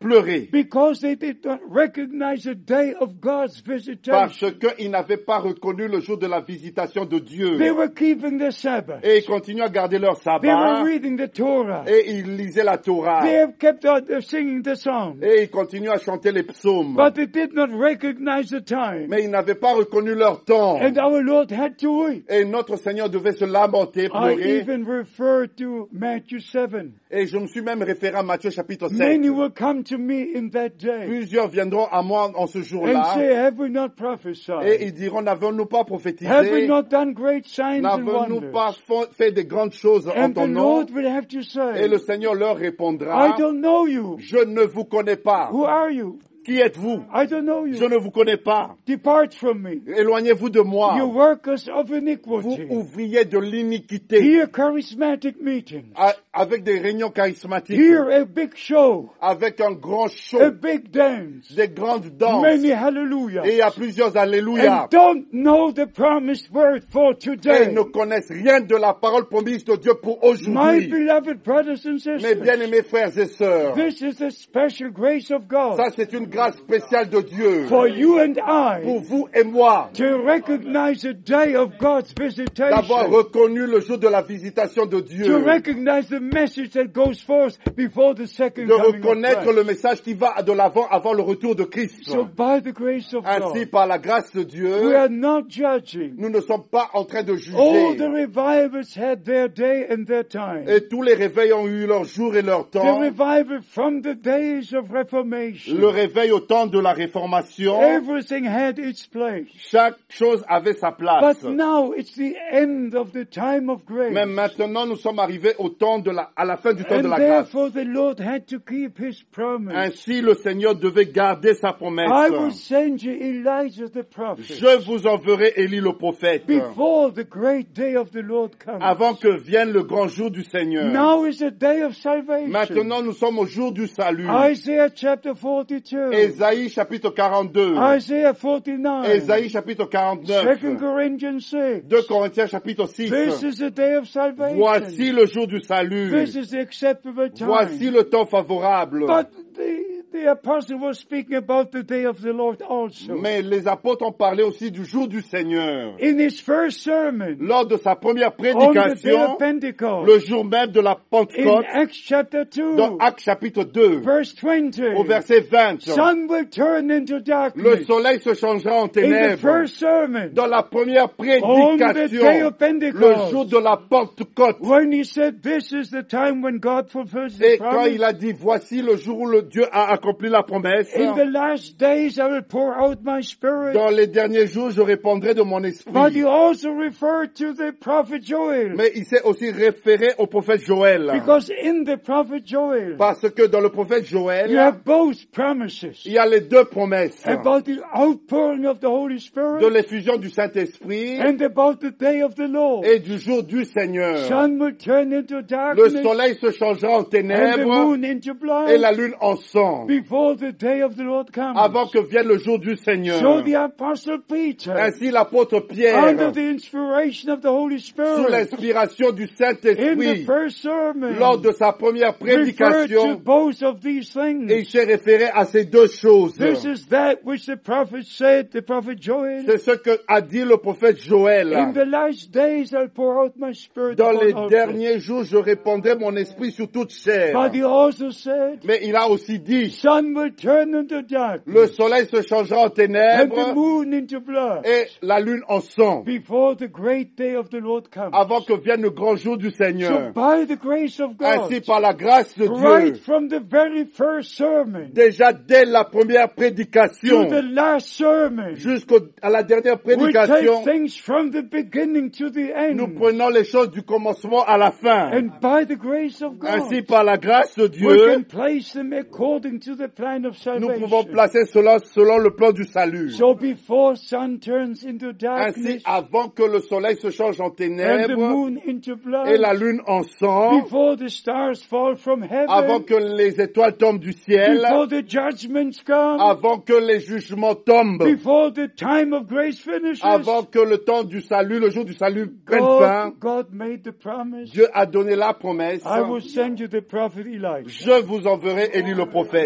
pleuré because they did not recognize the day of God's parce visitation. qu'ils n'avaient pas reconnu le jour de la visitation de Dieu. They were keeping the Sabbath. Et ils continuent à garder leur They were sabbat reading the Torah. et ils lisaient la Torah. They have kept on singing the song. Et ils continuent à chanter les psaumes. But they did not recognize the time. Mais ils n'avaient pas reconnu leur temps. And our Lord had to weep. Et notre Seigneur devait se lamenter, I pleurer. even refer to Matthew 7. Et je me suis même référé à Matthieu chapitre 7. Many will come to me in that day Plusieurs viendront à moi en ce and jour-là. say, have we not Et prophesied? ils diront, n'avons-nous pas Have we prophétisé? not done great signs and N'avons-nous wonders? pas fait de grandes choses en And the ton nom? Lord will have to Et say, le Seigneur leur I répondra, don't know you. je ne vous connais pas. Who are you? Qui êtes-vous? I don't know Je you. ne vous connais pas. Depart from me. Éloignez-vous de You moi. workers of Vous iniquity. ouvriez de l'iniquité. Here charismatic meetings. Avec des réunions charismatiques. Here a big show. Avec un grand A show. big dance. Des grandes danses. Many hallelujah. Et il y a plusieurs alléluia. And don't know the promised word for Et today. ils ne connaissent rien de la parole promise de Dieu pour My aujourd'hui. beloved brothers and Mes sisters, bien-aimés frères et sœurs, this is the special grace of God ça c'est une grâce spéciale de Dieu. for you and I Pour vous et moi, to recognize the day of God's d'avoir visitation, reconnu le jour de la visitation de to Dieu. recognize the message that goes forth before the second De coming of reconnaître Christ. le message qui va de l'avant avant le retour de Christ. So by the grace of Ainsi, God, par la grâce de we Dieu, are not judging. nous ne sommes pas en train de All juger. the revivals had their day and their time. Et tous les réveils ont eu leur jour et leur The temps. revival from the days of Reformation. Le réveil au temps de la Réformation, Everything had its place. chaque chose avait sa place. But now it's the end of the time of grace. Mais maintenant, nous sommes arrivés au temps à la fin du temps de And la grâce. therefore the Lord had to keep his promise. Ainsi, le Seigneur devait garder sa I will promesse. send you Elijah the prophet Je vous enverrai Élie le prophète before the great day of the Lord comes. avant que vienne le grand jour du Seigneur. Now is the day of salvation. Maintenant, nous sommes au jour du salut. Isaiah chapter 42. Ésaïe chapitre 42. Isaiah 49. Ésaïe chapitre 49. 2 Corinthians 6. 2 Corinthiens chapitre 6. This is the day of salvation. Voici le jour du salut. This is the acceptable time. Voici le temps favorable. But the apostle was speaking about the day of the Lord also. Mais les apôtres ont parlé aussi du jour du Seigneur. In his first sermon Lors de sa première on the day prédication, of Pentecost, le jour même de la in Pentecôte, Acts chapter 2, dans Actes chapitre 2, verse 20, au verset 20, sun will turn into le darkness. soleil se changera en In the ténèbres. first sermon, Dans la première on the day prédication, of le Pentecost, jour de la Pentecôte, when he said, this is the time when God fulfills the et quand promise, il a dit, voici le jour où le Dieu a accompli la promesse, in the last days I will pour out my spirit. dans les derniers jours, je répandrai de mon But esprit. he also referred to the prophet Joel. Mais il s'est aussi référé au prophète Joël. Because in the prophet Joel, Parce que dans le prophète you Joël, have both promises il y a les deux promesses about the outpouring of the Holy de Spirit l'effusion du Saint-Esprit and about the day of the Lord. et du jour du Seigneur. Sun will turn into Le darkness soleil se changera en and the ténèbres moon into et la blood lune en sang before the day of the Lord comes. avant que vienne le jour du Seigneur. So the apostle Peter, Ainsi l'apôtre under Pierre, the inspiration of the Holy sous Spirit, l'inspiration du in the Saint-Esprit, first sermon, lors de sa première referred to prédication, both of these et il things. s'est référé à ces deux choses. This is that which the prophet said, the prophet Joel, C'est ce que a dit le prophète in Joël. the last days I'll pour out my spirit Dans upon les all flesh. derniers jours, je répandrai mon esprit sur toute chair. But he also said, Mais il a aussi dit, sun will turn into darkness le soleil se changera en and the ténèbres moon into blood et la lune en sang, before the great day of the Lord comes. avant que vienne le grand jour du So Seigneur. by the grace of God, Ainsi, par la grâce de right Dieu, from the very first sermon déjà dès la première to prédication the last sermon, jusqu'à la dernière we prédication, take things from the beginning to the nous end. prenons les choses du commencement à la fin. And by the grace of Ainsi, God, par la grâce de we Dieu, can place them according to the plan of nous pouvons salvation. placer cela selon le plan du salut. So before sun turns into Ainsi, darkness avant que le soleil se change en and the ténèbres moon into et la blood, lune en sang, before the stars fall from avant heaven, que les étoiles tombent du ciel, before the judgments come, avant que les jugements tombent, before the time of grace finishes, avant que le temps du salut, le jour du salut prenne fin, God made the promise, Dieu a donné la promesse. I will send you the prophet Elijah. Je vous enverrai Élie le prophète.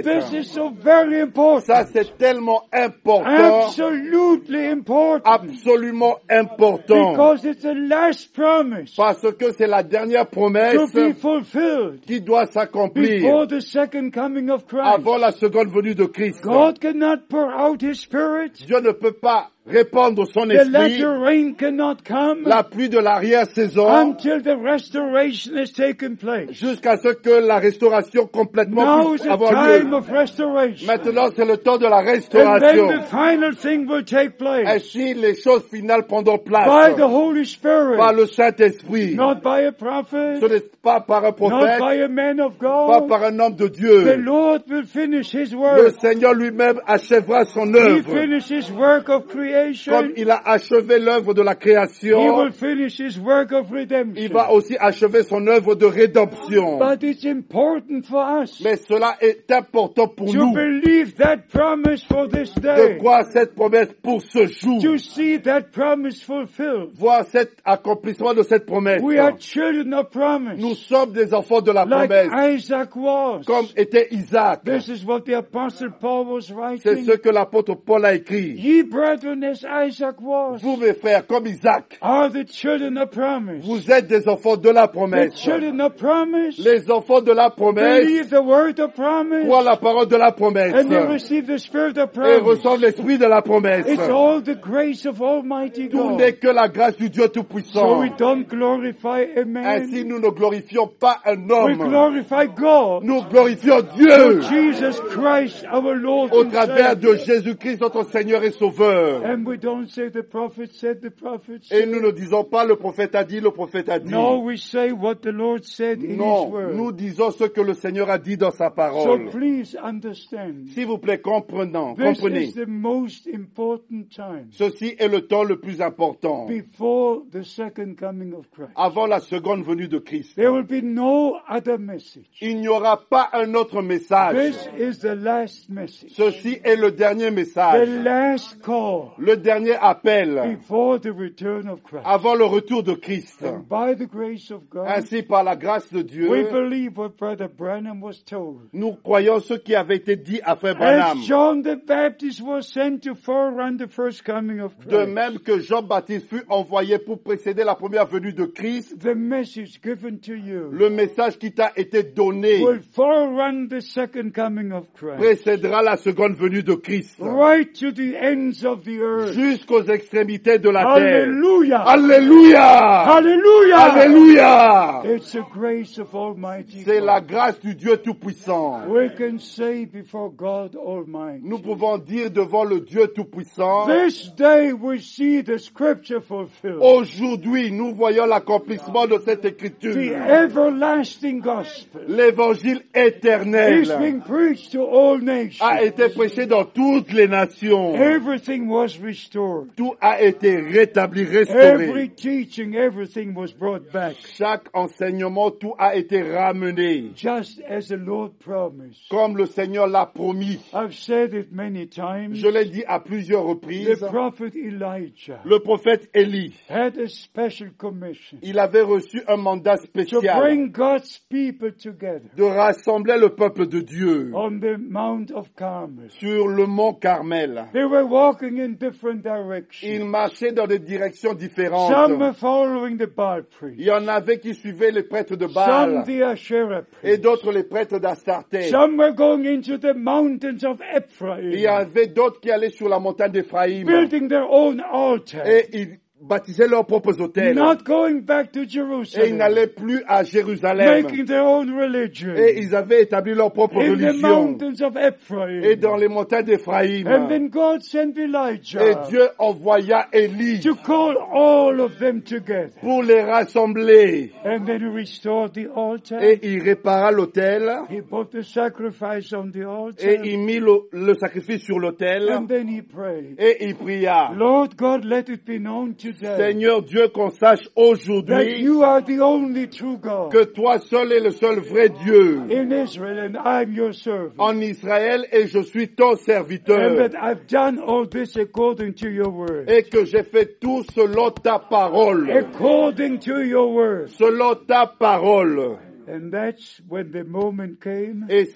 This is so very important. Ça, c'est tellement important, Absolutely important. absolument important, Because it's the last promise parce que c'est la dernière promesse to be fulfilled qui doit s'accomplir before the second coming of Christ. avant la seconde venue de Christ. God cannot pour out His Spirit. Dieu ne peut pas répandre son The esprit, latter rain cannot come la pluie de l'arrière-saison, until the restoration has taken place. jusqu'à ce que la restauration complètement Now is puisse the avoir time lieu. of restoration. Maintenant, c'est le temps de la And then restauration. the final thing will take place Ainsi, les choses finales prendront by place the Holy Spirit, par le Saint-Esprit. not by a prophet, Ce n'est pas par un not prophète, by a man of pas God. par un homme de The Dieu. Lord will finish His Le work. Seigneur lui-même achèvera son He œuvre. finished His work of Comme creation. il a achevé l'œuvre de la He création, will finish His work of il redemption. va aussi achever son œuvre de rédemption. But it's important for us Mais cela est important pour to nous believe that promise for this de day, croire cette promesse pour ce jour, to see that promise fulfilled. voir cet accomplissement de cette promesse. We are children of promise, Nous sommes des enfants de la like promesse, Isaac was. comme était Isaac. This is what the Apostle Paul was C'est writing. ce que l'apôtre Paul a écrit. Ye brethren, as Isaac was, Vous, mes frères, comme Isaac, are the children of promise. vous êtes des enfants de la The promesse. children of promise Les enfants de la promesse believe the word of promise, croient la parole de la promesse and they receive the spirit of et promise. reçoivent l'esprit de la promesse. It's all the grace of Almighty Tout God. n'est que la grâce du Dieu So Tout-Puissant. we don't glorify a man, Ainsi, nous ne glorifions pas un we homme. glorify God. Nous glorifions Through Dieu Jesus Christ, our Lord au and travers Savior. de Jésus-Christ, notre Seigneur et Sauveur. And we don't say the prophet said, the prophet Et said. nous ne disons pas le prophète a dit, le prophète a dit. No, we say what the Lord said in His Non, word. nous disons ce que le Seigneur a dit dans sa So parole. please understand, S'il vous plaît, comprenez. this is the most important time Ceci est le temps le plus important before the second coming of Christ. avant la seconde venue de Christ. There will be no other message. Il n'y aura pas un autre message. This is the last message, Ceci est le dernier the message, last call le dernier appel before the return of Christ. avant le retour de Christ. And by the grace of God, Ainsi, par la grâce de we Dieu, believe what Brother Branham was told. nous croyons ce qui avait été dit à Frère Branham. As John the Baptist was sent to forerun the first coming of De Christ, même que Jean-Baptiste fut envoyé pour précéder la première venue de Christ, the message given to you le message qui t'a été donné will forerun the second coming of Christ, précédera la seconde venue de Christ, right to the ends of the earth. jusqu'aux extrémités de la terre. Hallelujah! Alléluia! Hallelujah! Alléluia! It's the grace of Almighty C'est la God. grâce du Dieu Tout-Puissant. We can say before God Almighty, Nous pouvons dire devant le Dieu Tout-Puissant, this day we see the scripture fulfilled. aujourd'hui nous voyons l'accomplissement de cette The écriture. everlasting gospel L'évangile is éternel being preached to all nations. a été prêché dans toutes les nations. Everything was restored. Tout a été rétabli, Every restauré. teaching, everything was brought back. Chaque enseignement, tout a été ramené. Just as the Lord promised. Comme le Seigneur l'a promis. I've said it many times. Je l'ai dit à plusieurs The reprises. prophet Elijah Le prophète Élie, had a special commission il avait reçu un mandat to spécial bring God's people together de rassembler le peuple de Dieu on the Mount of Carmel. sur le mont Carmel. They were walking in different directions. Ils marchaient dans des directions Some différentes. were following the Baal priest. Il y en avait qui suivaient les prêtres de Some Baal the Asherah et priest. d'autres les prêtres d'Astarté. Some were going into the mountains of Il y Ephraim, avait d'autres qui allaient sur la montagne d'Éphraïm building their own altar, et ils baptisaient leurs propres autels. not going back to Et ils Jerusalem, n'allaient plus à Jérusalem. making their own religion Et ils avaient établi leur propre in the religion. mountains of Ephraim. Et dans les montagnes d'Éphraïm. And then God sent Et Elijah Dieu envoya Élie to call all of them together. pour les rassembler. And then he restored the altar. Et il répara l'autel. He put the sacrifice on the altar. Et il mit le sacrifice sur l'autel. And then he prayed, Et il pria. Lord God, let it be known today Seigneur Dieu, qu'on sache that aujourd'hui you are the only true God que toi seul es le seul vrai Dieu in Israel, and I'm your servant. en Israël et je suis ton And serviteur. that I've done all this according to your word. Et que j'ai fait tout selon ta parole. According to your word. Selon ta parole. And that's when the moment came Et c'est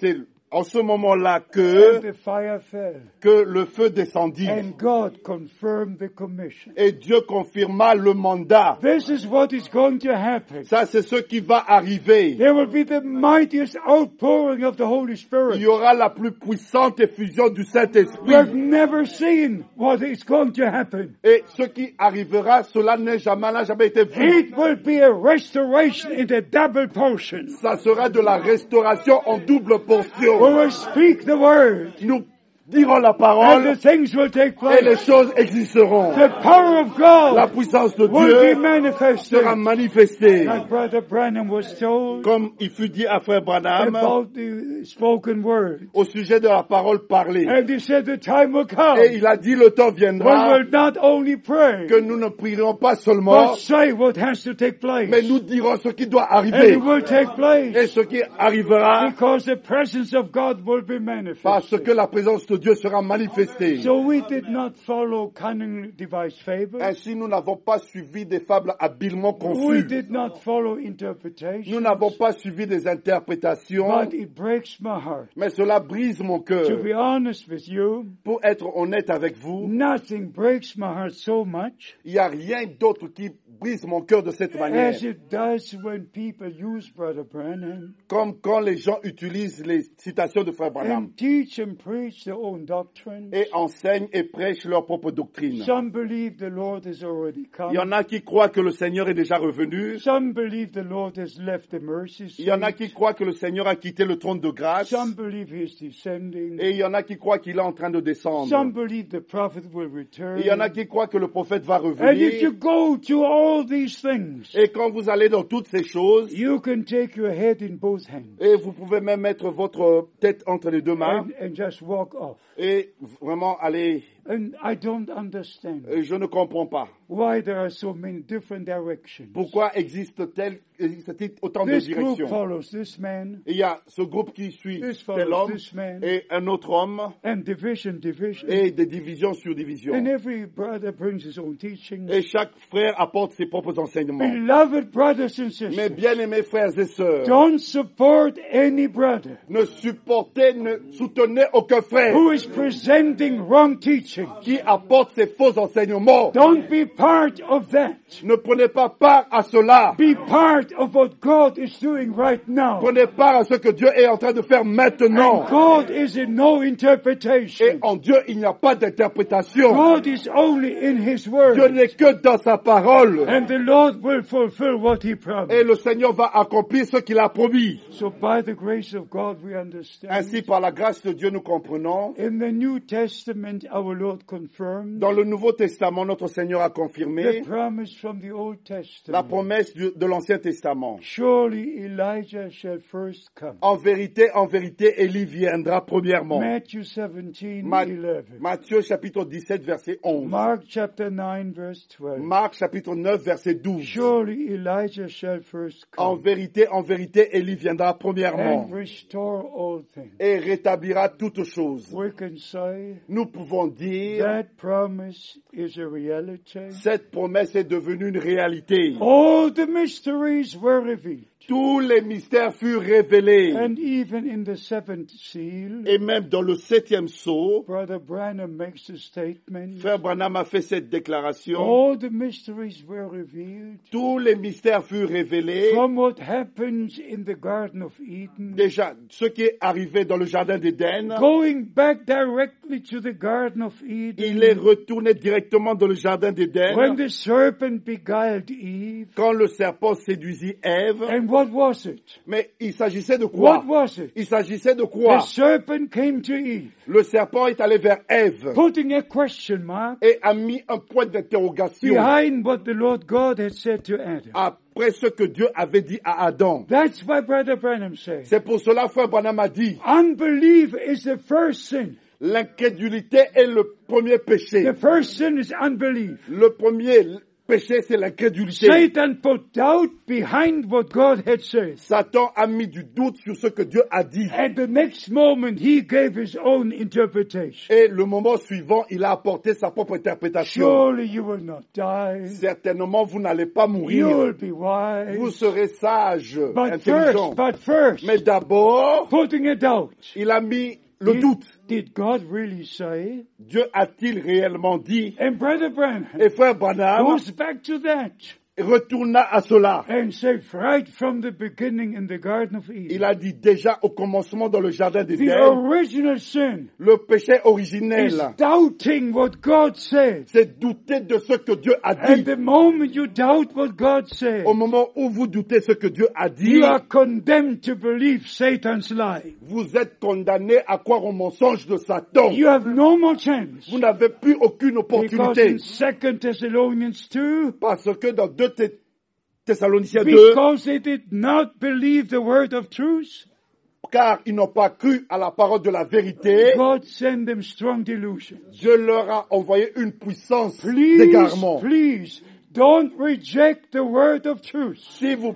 en ce moment-là and que the fire fell. le feu descendit And God confirmed the commission. et Dieu confirma le mandat. This is what is going to happen. Ça, c'est ce qui va arriver. There will be the mightiest outpouring of the Holy Il Spirit. y aura la plus puissante effusion du We Saint-Esprit. have never seen what is going to happen. Et ce qui arrivera, cela n'a jamais été vu. It will be a restoration in the double portion. Ça sera de la restauration en double We portion. will speak the word, Nous dirons la and the parole things will take et les place. choses existeront. The power of La God puissance de will be Dieu manifested. sera manifestée. Like Brother Branham was told Comme il fut dit à Frère Branham about the spoken word. au sujet de la parole parlée. And he said the time will come Et il a dit le temps when viendra we'll not only pray, que nous ne prierons pas seulement, but say what has to take place. mais nous dirons ce qui doit And arriver. it will take Et place ce qui arrivera because the presence of God will be manifested. parce que la présence de Dieu sera manifestée. So we did not follow cunningly devised fables. Ainsi, nous n'avons pas suivi des fables habilement We conçues. did not follow Nous interpretations. n'avons pas suivi des interprétations. But it breaks my heart. Mais cela brise mon To cœur. be honest with you, Pour être honnête avec vous, nothing breaks my heart so much il n'y a rien d'autre qui brise mon cœur de cette manière. as it does when people use Brother Branham Comme quand les gens utilisent les citations de Frère Branham and teach and preach their own doctrine. et enseignent et prêchent leur propre doctrine. Some believe the Lord has already Il y en come. a qui croient que le Seigneur est déjà revenu. Some believe the Lord has left the mercy Il y en a seat. qui croient que le Seigneur a quitté le trône de grâce. Some believe he is descending. Et il y en a qui croient qu'il est en train de descendre. Some believe the prophet will return. Il y en a qui croient que le prophète va And if you revenir. go to all these things, Et quand vous allez dans toutes ces choses, you can take your head in both hands et vous pouvez même mettre votre tête entre les deux mains and just walk off. et vraiment aller. And I don't understand Je ne comprends pas. why there are so many different directions. Pourquoi existe-t-il autant de This group directions? follows this man, Il y a ce groupe qui suit this tel follows homme this man, et un autre homme and division. et des divisions sur And divisions. every brother brings his own teachings. Et chaque frère apporte ses propres enseignements. Beloved brothers and Mes sisters, bien-aimés frères et sœurs, don't support any brother ne soutenez aucun frère who is presenting wrong teaching. qui apporte ses faux enseignements. Don't be part of that. Ne prenez pas part à cela. Be part of what God is doing right now. Prenez part à ce que Dieu est en train de faire maintenant. And God is in no Et interpretation. en Dieu, il n'y a pas d'interprétation. God is only in His Dieu Word. n'est que dans sa parole. And the Lord will fulfill what He Et promised. le Seigneur va accomplir ce qu'il a promis. So by the grace of God we understand. Ainsi, par la grâce de Dieu, nous comprenons. In the New Testament our Lord confirmed Dans le Nouveau Testament, notre Seigneur a the confirmé promise from the Old la Testament. promesse de l'Ancien Testament. Surely Elijah shall first come. En vérité, Élie viendra premièrement. Matthew 17, Ma- 11. Matthieu chapitre 17, verset 11. Mark chapter 9, verse 12. Marc chapitre 9, verset 12. Surely Elijah shall first En come vérité, Élie viendra premièrement and restore all things. et rétablira toutes choses. We can say Nous pouvons dire, that promise is a reality. cette promesse est devenue une réalité. All the mysteries were revealed. Tous les mystères furent révélés. And even in the seventh seal, Et même dans le 7e sceau, Brother Branham makes a statement. Frère Branham a fait cette déclaration. All the mysteries were revealed Tous les mystères furent révélés. from what happens in the Garden of Eden. Déjà, ce qui est arrivé dans le jardin d'Éden, Going back directly to the Garden of Eden. il est retourné directement dans le jardin When d'Éden the serpent beguiled Eve. quand le serpent séduisit Ève. And what was it? Mais il s'agissait de What quoi? was it? Il s'agissait de quoi? The serpent came to Eve, Le serpent est allé vers Ève putting a question mark et a mis un point d'interrogation behind what the Lord God had said to Adam. après ce que Dieu avait dit à Adam. That's why Brother Branham said, C'est pour cela, Frère Branham a dit, unbelief is the first sin. l'incrédulité est le premier péché. The first sin is unbelief. Le premier péché, c'est l'incrédulité. Satan put doubt behind what God had said. Satan a mis du doute sur ce que Dieu a dit. At the next moment, he gave his own interpretation. Et le moment suivant, il a apporté sa propre interprétation. Surely you will not die. Certainement, vous n'allez pas You mourir. will be wise. Vous serez sage, But intelligent. first, Mais d'abord, putting a doubt. il a mis le doute. Did God really say? Dieu a-t-il réellement dit? And Brother Branham Et frère Branham goes back to that retourna à cela. and said right from the beginning in the Garden of Eden, Il a dit déjà au commencement dans le jardin the d'Éden, original sin le péché is originel, doubting what God said. c'est douter de ce que Dieu a At dit. the moment you doubt what God said, Au moment où vous doutez ce que Dieu a dit, you are condemned to believe Satan's lie. vous êtes condamné à croire au mensonge de Satan. You have no more chance. Vous n'avez plus aucune Because opportunité. in 2 Thessalonians 2, Parce que dans 2 Thessaloniciens 2, because they did not believe the word of truth, car ils n'ont pas cru à la parole de la vérité, God sent them strong delusion. Dieu leur a envoyé une puissance Please, d'égarement. please, don't reject the word of truth. S'il vous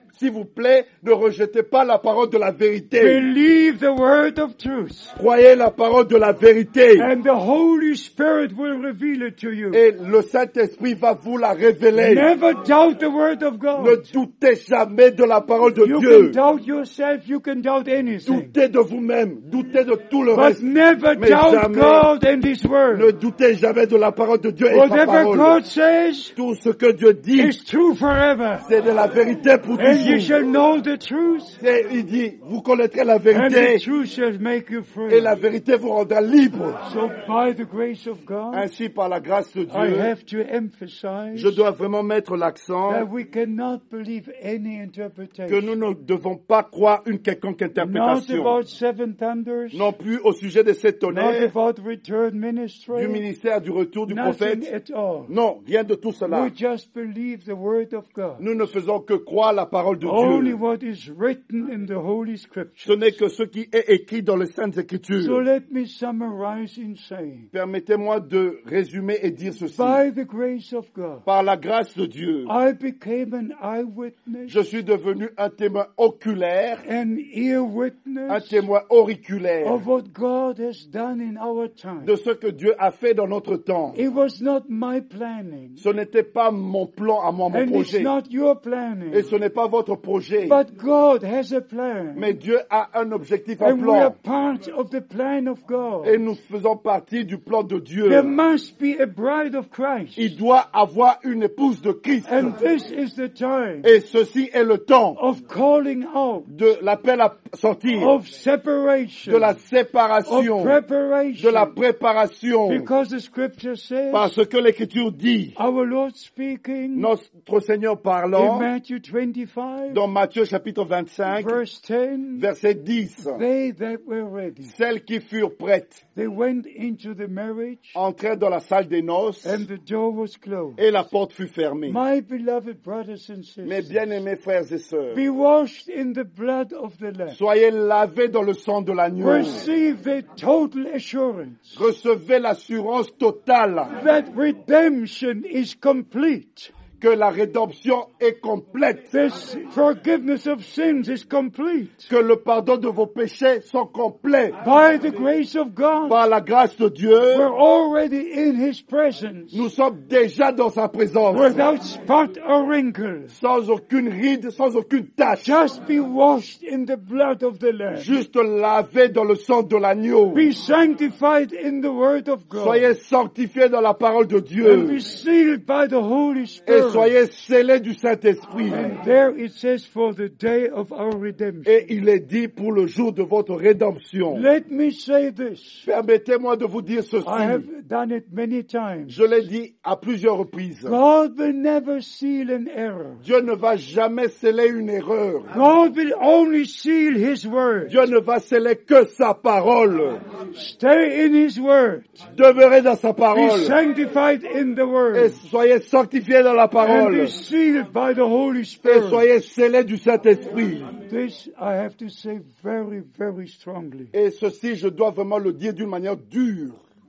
plaît, ne rejetez pas la parole de la vérité. Believe the word of truth. Croyez la parole de la vérité. And the Holy Spirit will reveal it to you. Et le Saint-Esprit va vous la révéler. Never doubt the word of Ne God. doutez jamais de la parole de You Dieu. can doubt yourself, you can doubt anything. Doutez de vous-même. Doutez de tout le But reste. never Mais doubt jamais, God and His ne word. doutez jamais de la parole de Dieu et sa Whatever parole. God says Tout ce que Dieu dit, is true forever. c'est de la vérité pour And you toujours. shall know the truth, Et il dit, vous connaîtrez la and the vérité truth shall make you free. et la vérité vous rendra libre. So by the grace of God, Ainsi, par la grâce de I Dieu, have to emphasize je dois vraiment mettre l'accent that we cannot believe any que interpretation. nous ne devons pas croire une quelconque Not interprétation. about seven thunders, Non plus au sujet de ces not tonnerres, about return ministry, du ministère, du retour du nothing prophète. at all. Non, rien de tout cela. We just believe the word of God. Nous ne faisons que croire la parole de Only Dieu. what is written in the Holy Ce Scripture. n'est que ce qui est écrit dans les Saintes So Écritures. let me summarize in saying, Permettez-moi de résumer et dire ceci. by the grace of God, Par la grâce de Dieu, I became an eyewitness, je suis devenu un témoin oculaire, an ear un witness témoin auriculaire of what God has done in our time. de ce que Dieu a fait dans notre temps. It was not my planning, Ce n'était pas mon plan à moi, mon and it's projet. not your Et planning, ce n'est pas votre projet. but God has a plan, Mais Dieu a un objectif, un and we are plan. part of the plan of God. Et nous faisons partie du plan de Dieu. There must be a bride of Christ, Il doit avoir une épouse de Christ. and this is the time Et ceci est le temps of calling out, de l'appel à sortir, of separation, de la of séparation, preparation, de la préparation. because the Scripture says, Parce que l'Écriture dit, our Lord speaking notre Seigneur in parlant, Matthew 25, dans Matthieu chapitre 25, verse 10, verset 10, they that were ready, celles qui furent prêtes they went into the marriage, entrèrent dans la salle des noces and the door was closed. et la porte fut fermée. My beloved brothers and Mes sisters, bien-aimés frères et sœurs, be washed in the blood of the Lamb. soyez lavés dans le sang de l'agneau. Receive the total assurance Recevez l'assurance totale that redemption is complete. que la rédemption est complète, This forgiveness of sins is complete. que le pardon de vos péchés sont complets. By the grace of God, Par la grâce de Dieu, we're already in His presence, nous sommes déjà dans sa présence, without spot or wrinkle. sans aucune ride, sans aucune tache, Just be washed in the blood of the Lamb. juste lavés dans le sang de l'agneau. Be sanctified in the Word of God. Soyez sanctifiés dans la parole de And Dieu be sealed by the Holy et Spirit. soyez scellés du Saint-Esprit. And there it says, for the day of our redemption. Et il est dit pour le jour de votre rédemption. Let me say this. Permettez-moi de vous dire ceci. I have done it many times. Je l'ai dit à plusieurs reprises. God will never seal an error. Dieu ne va jamais sceller une erreur. God will only seal His Word. Dieu ne va sceller que sa parole. Stay in His Word. Demeurez dans sa Be parole. sanctified in the Et Word. soyez sanctifiés dans la And parole. be sealed by the Holy Et Spirit. soyez scellés du Saint-Esprit. This I have to say very, very strongly. Et ceci, je dois vraiment le dire d'une manière dure.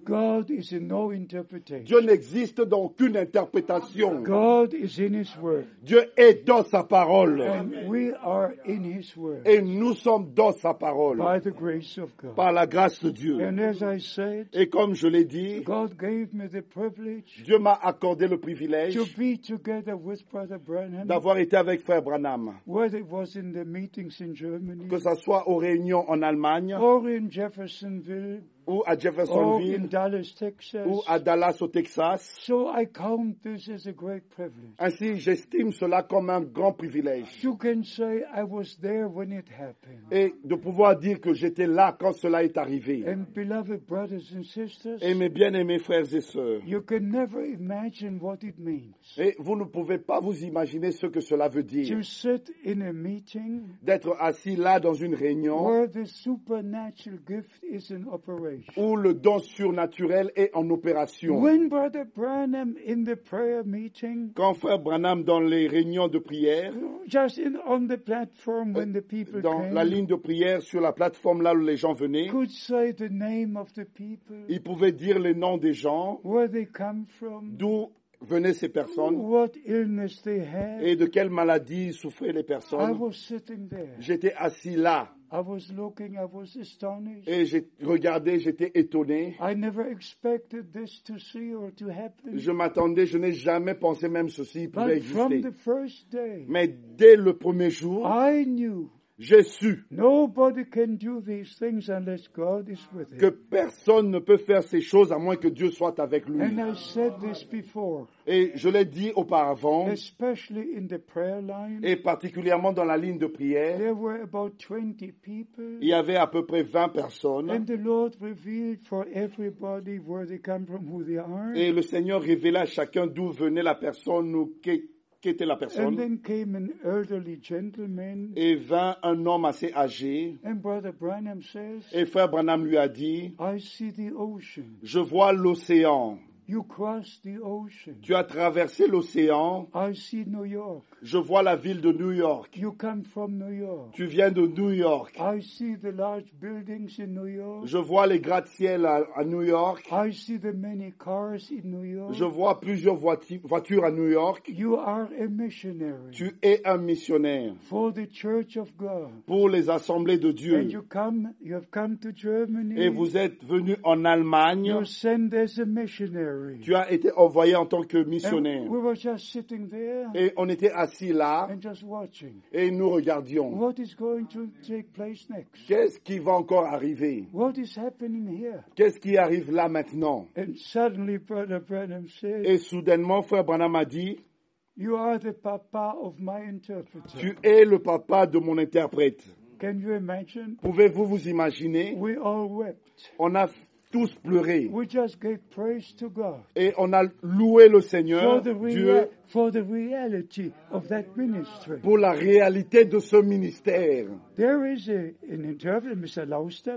God is in no interpretation. Dieu n'existe dans aucune interprétation. God is in His Word. Dieu est dans sa parole. And we are in His Word. Et nous sommes dans sa parole. By the grace of God. Par la grâce de Dieu. And as I said, et comme je l'ai dit, God gave me the privilege Dieu m'a accordé le privilège to be together with Brother Branham, d'avoir été avec Frère Branham. whether it was in the meetings in Germany, Que ce soit aux réunions en Allemagne, or in Jeffersonville, ou à or in Jeffersonville, Dallas, Texas. ou à Dallas au Texas. So I count this as a great privilege. Ainsi, j'estime cela comme un grand privilège. You can say I was there when it happened. Et de pouvoir dire que j'étais là quand cela est arrivé. And beloved brothers and sisters, Et mes bien-aimés frères et sœurs, you can never imagine what it means et vous ne pouvez pas vous imaginer ce que cela veut dire. to sit in a meeting D'être assis là dans une réunion where the supernatural gift is in operation. où le don surnaturel est en opération. When Brother Branham in the prayer meeting, Quand Frère Branham dans les réunions de prière, just on the platform when the people dans came, la ligne de prière sur la plateforme là où les gens venaient, could say the name of the people, il pouvait dire les noms des gens, where they come from, d'où venaient ces personnes what illness they had. et de quelle maladie souffraient les I personnes. was sitting there. J'étais assis là I was looking, I was astonished. et j'ai regardé, j'étais étonné. I never expected this to see or to happen. Je m'attendais, je n'ai jamais pensé même ceci pouvait But from exister. the first day, Mais dès le premier jour, I knew j'ai su nobody can do these things unless God is with que him. personne ne peut faire ces choses à moins que Dieu soit avec lui. And I said this before, Et je l'ai dit auparavant, especially in the prayer line. et particulièrement dans la ligne de prière, There were about 20 people, il y avait à peu près 20 personnes. and the Lord revealed for everybody where they come from, who they are. Et le Seigneur révéla à chacun d'où venait la personne ou qu'était la And personne. then came an elderly gentleman, Et vint un homme assez âgé. and Brother Branham says, Et Frère Branham lui a dit, I see the ocean. je vois l'océan. You crossed the ocean. Tu as traversé l'océan. I see New York. Je vois la ville de New York. You come from New York. Tu viens de New York. I see the large buildings in New York. Je vois les gratte-ciel à New York. I see the many cars in New York. Je vois plusieurs voitures à New York. You are a missionary Tu es un missionnaire for the Church of God. pour les assemblées de Dieu. And you have come to Germany. Et vous êtes venu en Allemagne. You're sent as a missionary. Tu as été envoyé en tant que And missionnaire. we were just sitting there Et on était assis là and just watching. et nous regardions. What is going to take place next? Qu'est-ce qui va encore arriver? What is happening here? Qu'est-ce qui arrive là maintenant? And suddenly Brother Branham said, Et soudainement, Frère Branham a dit, you are the papa of my interpreter. tu es le papa de mon interprète. Can you imagine? Pouvez-vous vous imaginer? We all wept. On a tous pleuré We just gave praise to God et on a loué le Seigneur, Dieu, for the reality of that ministry. pour la réalité de ce ministère. There is an interpreter, Mr. Lauster.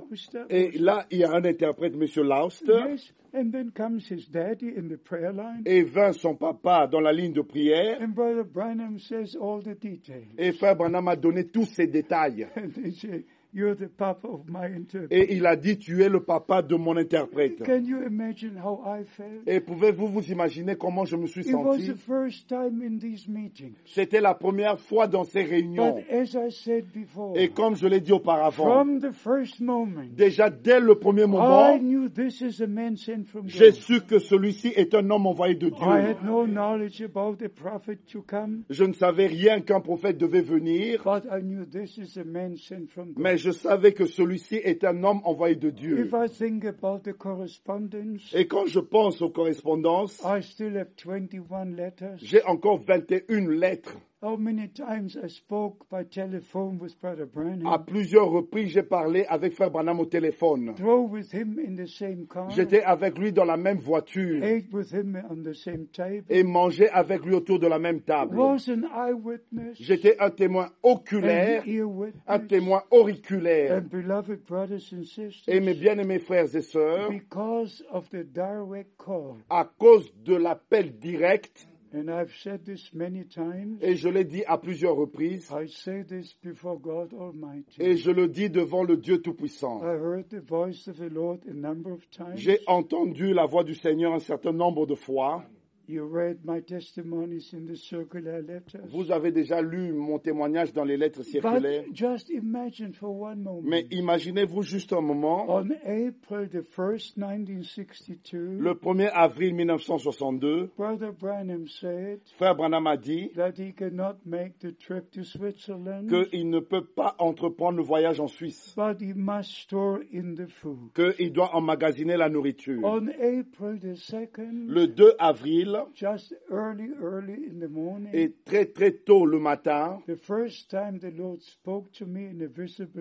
Et là, il y a un interprète, M. Lauster, Yes, and then comes his daddy in the prayer line. et vint son papa dans la ligne de prière. And Brother Branham says all the details. Et Frère Branham a donné tous ces détails. And they say, you're the papa of my interpreter. Et il a dit, tu es le papa de mon interprète. Can you imagine how I felt? Et pouvez-vous vous imaginer comment je me suis It was senti? the first time in these meetings. C'était la première fois dans ces réunions. But as I said before, Et comme je l'ai dit auparavant, from the first moment, déjà dès le premier I moment, knew this is a man sent from j'ai God. su que celui-ci est un homme envoyé de I Dieu. had no knowledge about a prophet to come, Je ne savais rien qu'un prophète devait venir, but I knew this is a man sent from God. mais je savais que celui-ci est un homme envoyé de Dieu. If I think about the correspondence, Et quand je pense aux correspondances, I still have 21 letters. j'ai encore 21 lettres. How many times I spoke by telephone with Brother À Branham, plusieurs reprises, j'ai parlé avec Frère Branham au téléphone. drove with him in the same car, J'étais avec lui dans la même voiture ate with him on the same table, et mangeais avec lui autour de la même table. was an eyewitness, J'étais un témoin oculaire, an ear witness, un témoin auriculaire. and beloved brothers and sisters, Et mes bien-aimés frères et sœurs, because of the direct call, à cause de l'appel direct, And I've said this many times. Et je l'ai dit à plusieurs reprises. I say this before God Almighty. Et je le dis devant le Dieu Tout-Puissant. I heard the voice of the Lord a number of times. J'ai entendu la voix du Seigneur un certain nombre de fois. You read my testimonies in the circular letters. Vous avez déjà lu mon témoignage dans les lettres circulaires. But just imagine for one moment. Mais imaginez-vous juste un moment. On April the 1st, 1962, Le 1er avril 1962, Brother Branham said Frère Branham a dit that he cannot make the trip to Switzerland, qu'il ne peut pas entreprendre le voyage en Suisse, but he must store in the food. qu'il doit emmagasiner la nourriture. On April the 2nd, Le 2 avril, just early in the morning, et très très tôt le matin, the first time the Lord spoke to me in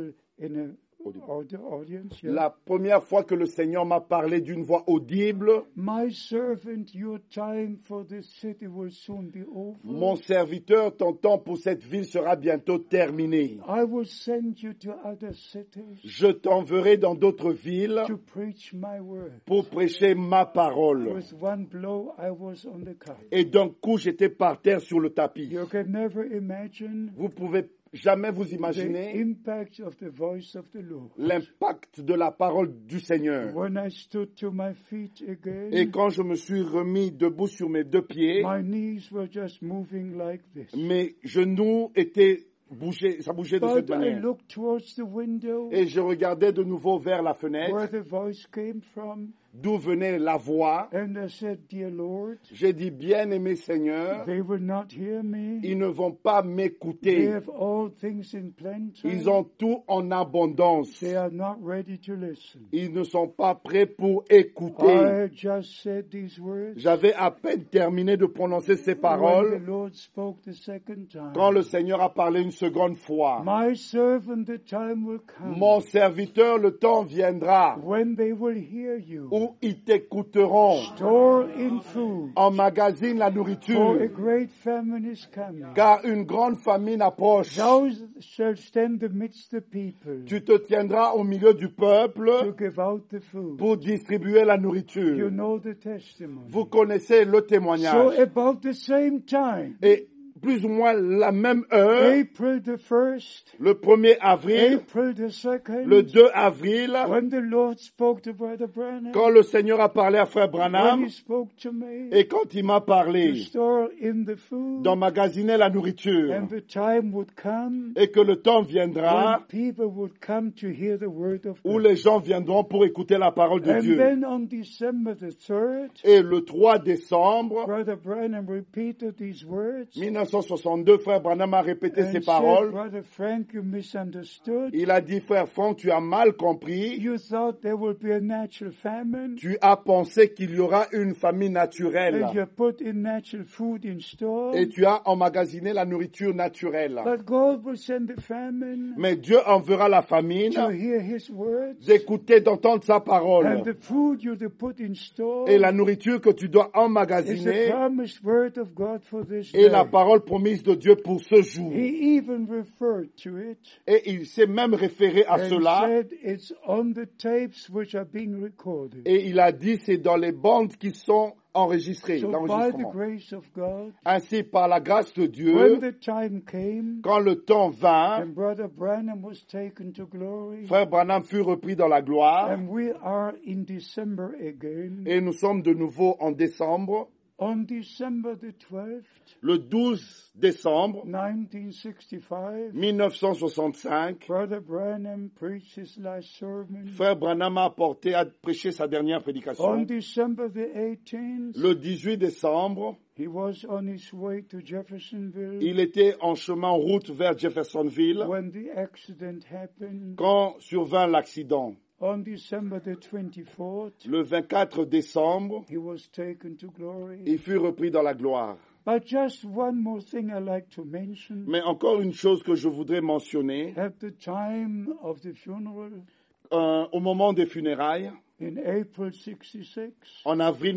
a audience. Yeah. la première fois que le Seigneur m'a parlé d'une voix audible, My servant, your time for this city will soon be over. mon serviteur, ton temps pour cette ville sera bientôt terminé. I will send you to other cities Je t'enverrai dans d'autres villes to preach my word. pour prêcher ma parole. With one blow, I was on the couch. Et d'un coup, j'étais par terre sur le tapis. You can never imagine Vous pouvez jamais vous the imaginer impact of the voice of the Lord. l'impact de la parole du Seigneur. When I stood to my feet again, Et quand je me suis remis debout sur mes deux pieds, my knees were just moving like this. mes genoux étaient bougés, ça bougeait de cette But I manière. looked towards the window Et je regardais de nouveau vers la where fenêtre, the voice came from, d'où venait la voix. and I said, Dear Lord, J'ai dit, bien-aimé Seigneur, they will not hear me. ils ne vont pas They m'écouter. have all things in plenty. Ils ont tout en abondance. They are not ready to listen. Ils ne sont pas prêts pour écouter. I just said these words. J'avais à peine terminé de prononcer ces When paroles the Lord spoke the second time, quand le Seigneur a parlé une seconde fois. my servant, the time will come Mon serviteur, le temps viendra when they will hear you. où ils t'écouteront. Store in food, Emmagasine la for a nourriture, great famine is coming. car une grande famine approche. Thou shalt stand amidst the people Tu te tiendras au milieu du to peuple give out the food. pour distribuer la You nourriture. know the testimony. Vous connaissez le So témoignage. about the same time, Et plus ou moins la même heure, April the 1st, le 1er avril, April the 2nd, le 2 avril, when the Lord spoke to Brother Branham, quand le Seigneur a parlé à Frère when Branham, he spoke to me, et quand il m'a to parlé store in the food, d'emmagasiner la nourriture, and the time would come et que le temps when viendra people would come to hear the word of où God. les gens viendront pour écouter la parole de And Dieu. then on December the 3rd, Et le 3 décembre Brother Branham repeated these words 1962, Frère Branham a répété ces and said, paroles. Brother Frank, you misunderstood. Il a dit, Frère Franck, tu as mal compris. You thought there would be a natural famine, Tu as pensé qu'il y aura une famine naturelle. and you put in natural food in store. Et tu as emmagasiné la nourriture naturelle. But God will send the famine Mais Dieu enverra la famine to hear His words, d'écouter, d'entendre sa and parole. the food you to put in store Et la nourriture que tu dois is the emmagasiner promised word of God for this est la day. parole promise de Dieu pour ce jour. He even referred to it Et il s'est même référé à and cela. said it's on the tapes which are being recorded. Et il a dit, c'est dans les bandes qui sont enregistrées, So by the l'enregistrement. grace of God, Ainsi, par la grâce de when Dieu, the time came quand le temps vint, and Brother Branham was taken to glory, Frère Branham fut repris dans la gloire. and we are in December again, Et nous sommes de nouveau en décembre. on December the 12th, Le 12 décembre 1965, 1965, Brother Branham preached his last sermon. Frère Branham a prêché sa dernière On prédication. December the 18th, Le 18 décembre, he was on his way to Jeffersonville il était en chemin en route vers Jeffersonville when the accident happened. quand survint l'accident. On December the 24th, Le 24 décembre, he was taken to glory. il fut repris dans la gloire. But just one more thing I like to mention. Mais encore une chose que je voudrais mentionner, At the time of the funeral, au moment des funérailles, In April 66, En avril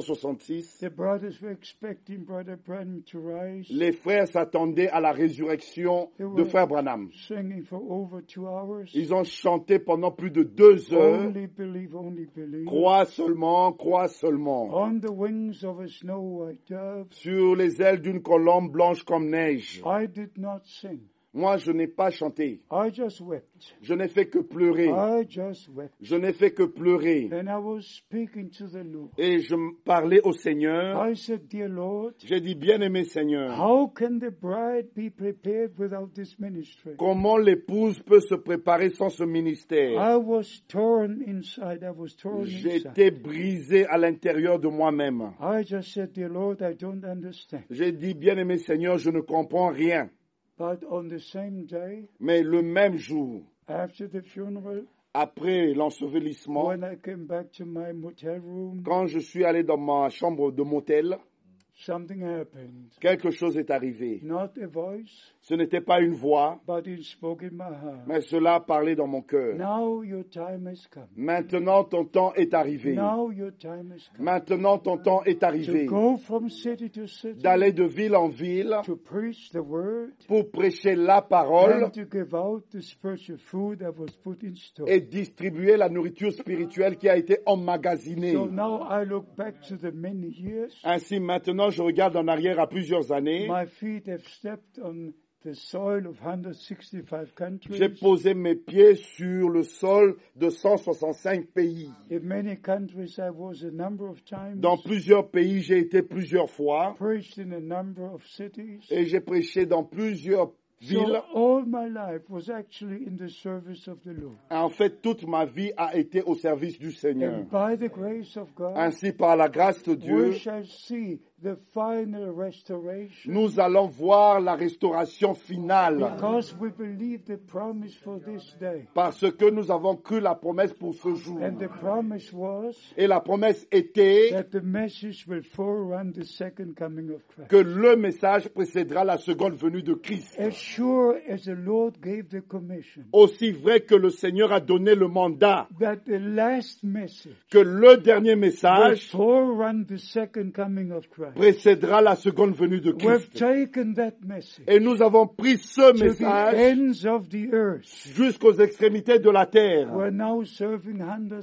1966, the brothers were expecting Brother Branham to rise, les frères s'attendaient à la résurrection de Frère Branham. singing for over 2 hours. Ils ont chanté pendant plus de 2 heures. Only believe, only believe. Crois seulement, crois seulement. On the wings of a snow white dove, Sur les ailes d'une colombe blanche comme neige. I did not sing. Moi, je n'ai pas chanté. I just wept. Je n'ai fait que pleurer. I just wept. Je n'ai fait que pleurer. And I was speaking to the Lord. Et je parlais au Seigneur. I said, Dear Lord, J'ai dit, bien-aimé Seigneur, how can the bride be prepared without this ministry? comment l'épouse peut se préparer sans ce ministère? I was torn inside. I was torn inside. J'étais brisé à l'intérieur de moi-même. I just said, Dear Lord, I don't understand. J'ai dit, bien-aimé Seigneur, je ne comprends rien. But on the same day, Mais le même jour, after the funeral, après l'ensevelissement, when I came back to my motel room, quand je suis allé dans ma chambre de motel, something happened. quelque chose est arrivé. Not a voice, Ce n'était pas une voix, but it spoke in my heart. mais cela parlait dans mon cœur. Now your time has come. Maintenant, ton temps est arrivé. Now your time has come. Maintenant, ton temps est To arrivé. go from city to city, D'aller de ville en ville to preach the word, pour prêcher la parole and to give out the spiritual food that was put in store. et distribuer la nourriture spirituelle qui a été emmagasinée. So now I look back to the many years. Ainsi, maintenant, je regarde en arrière à plusieurs années. My feet have stepped on the soil of 165 J'ai countries. posé mes pieds sur le sol de 165 pays. In many countries I was a number of times. Dans plusieurs pays, j'ai été plusieurs fois Preached in a number of cities. et j'ai prêché dans plusieurs So villes. all my life was actually in the service of the Lord. En fait, toute ma vie a été au service du Seigneur. And by the grace of God, Ainsi, par la grâce de Dieu, we shall see the final restoration. nous allons voir la restauration finale. Because we believe the promise for this day. Parce que nous avons cru la promesse pour ce jour. And the promise was Et la promesse était that the message will forerun the second coming of Christ. que le message précédera la seconde venue de Christ. As sure as the Lord gave the commission, Aussi vrai que le Seigneur a donné le mandat, that the last message que le dernier will message forerun the second coming of Christ. précédera la seconde venue de We've Christ. taken that message Et nous avons pris ce to the message ends of the earth. jusqu'aux extrémités de la terre. We're now serving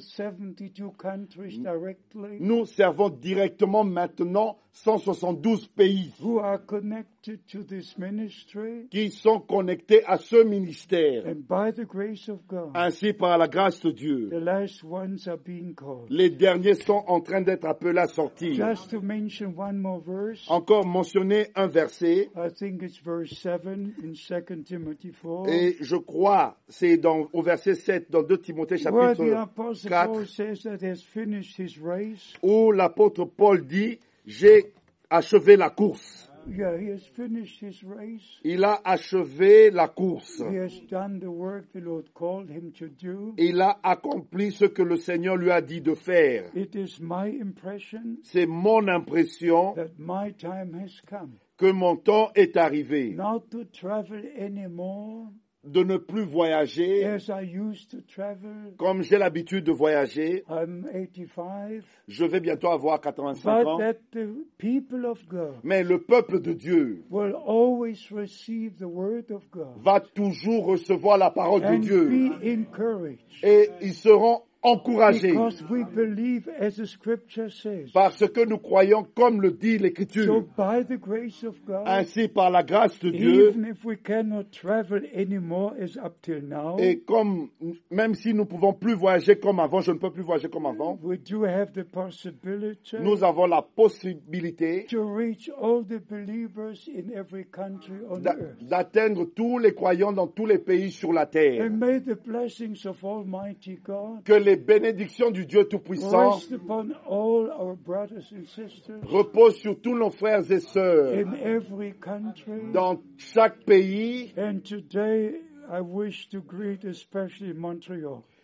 172 countries directly Nous servons directement maintenant 172 pays who are connected to this ministry. qui sont connectés à ce ministère. And by the grace of God, Ainsi, par la grâce de Dieu, the last ones are being called. les derniers sont en train d'être appelés à sortir. Just to mention one more verse, Encore mentionner un verset, I think it's verse 7 in 2 Timothy 4, et je crois, c'est au verset 7 dans 2 Timothée where the chapitre Apostle 4, Paul says that he has finished his race. où l'apôtre Paul dit, j'ai achevé la course. Yeah, he has finished his race. Il a achevé la course. He has done the work the Lord called him to do. Il a accompli ce que le Seigneur lui a dit de faire. It is my impression C'est mon impression that my time has come. que mon temps est arrivé Not to travel anymore de ne plus voyager as I used to travel. comme j'ai l'habitude de voyager. I'm 85. Je vais bientôt avoir 85 But ans. that the people of God Mais le peuple de Dieu will always receive the word of God va toujours recevoir la parole de and Dieu. be encouraged. Et ils seront encouragés Because we believe as the scripture says. parce que nous croyons comme le dit So l'Écriture. by the grace of God, Ainsi, par la grâce de Dieu, even if we cannot travel anymore as up till now, et comme, même si nous pouvons plus voyager comme avant, je ne peux plus voyager comme avant, we do have the possibility nous avons la possibilité to reach all the believers in every country on earth. d'atteindre tous les croyants dans tous les pays sur la terre. And may the blessings of Almighty God Que les bénédictions du Dieu Tout-Puissant rest upon all our brothers and sisters reposent sur tous nos frères et sœurs in every country. dans chaque pays. And today I wish to greet especially Montreal.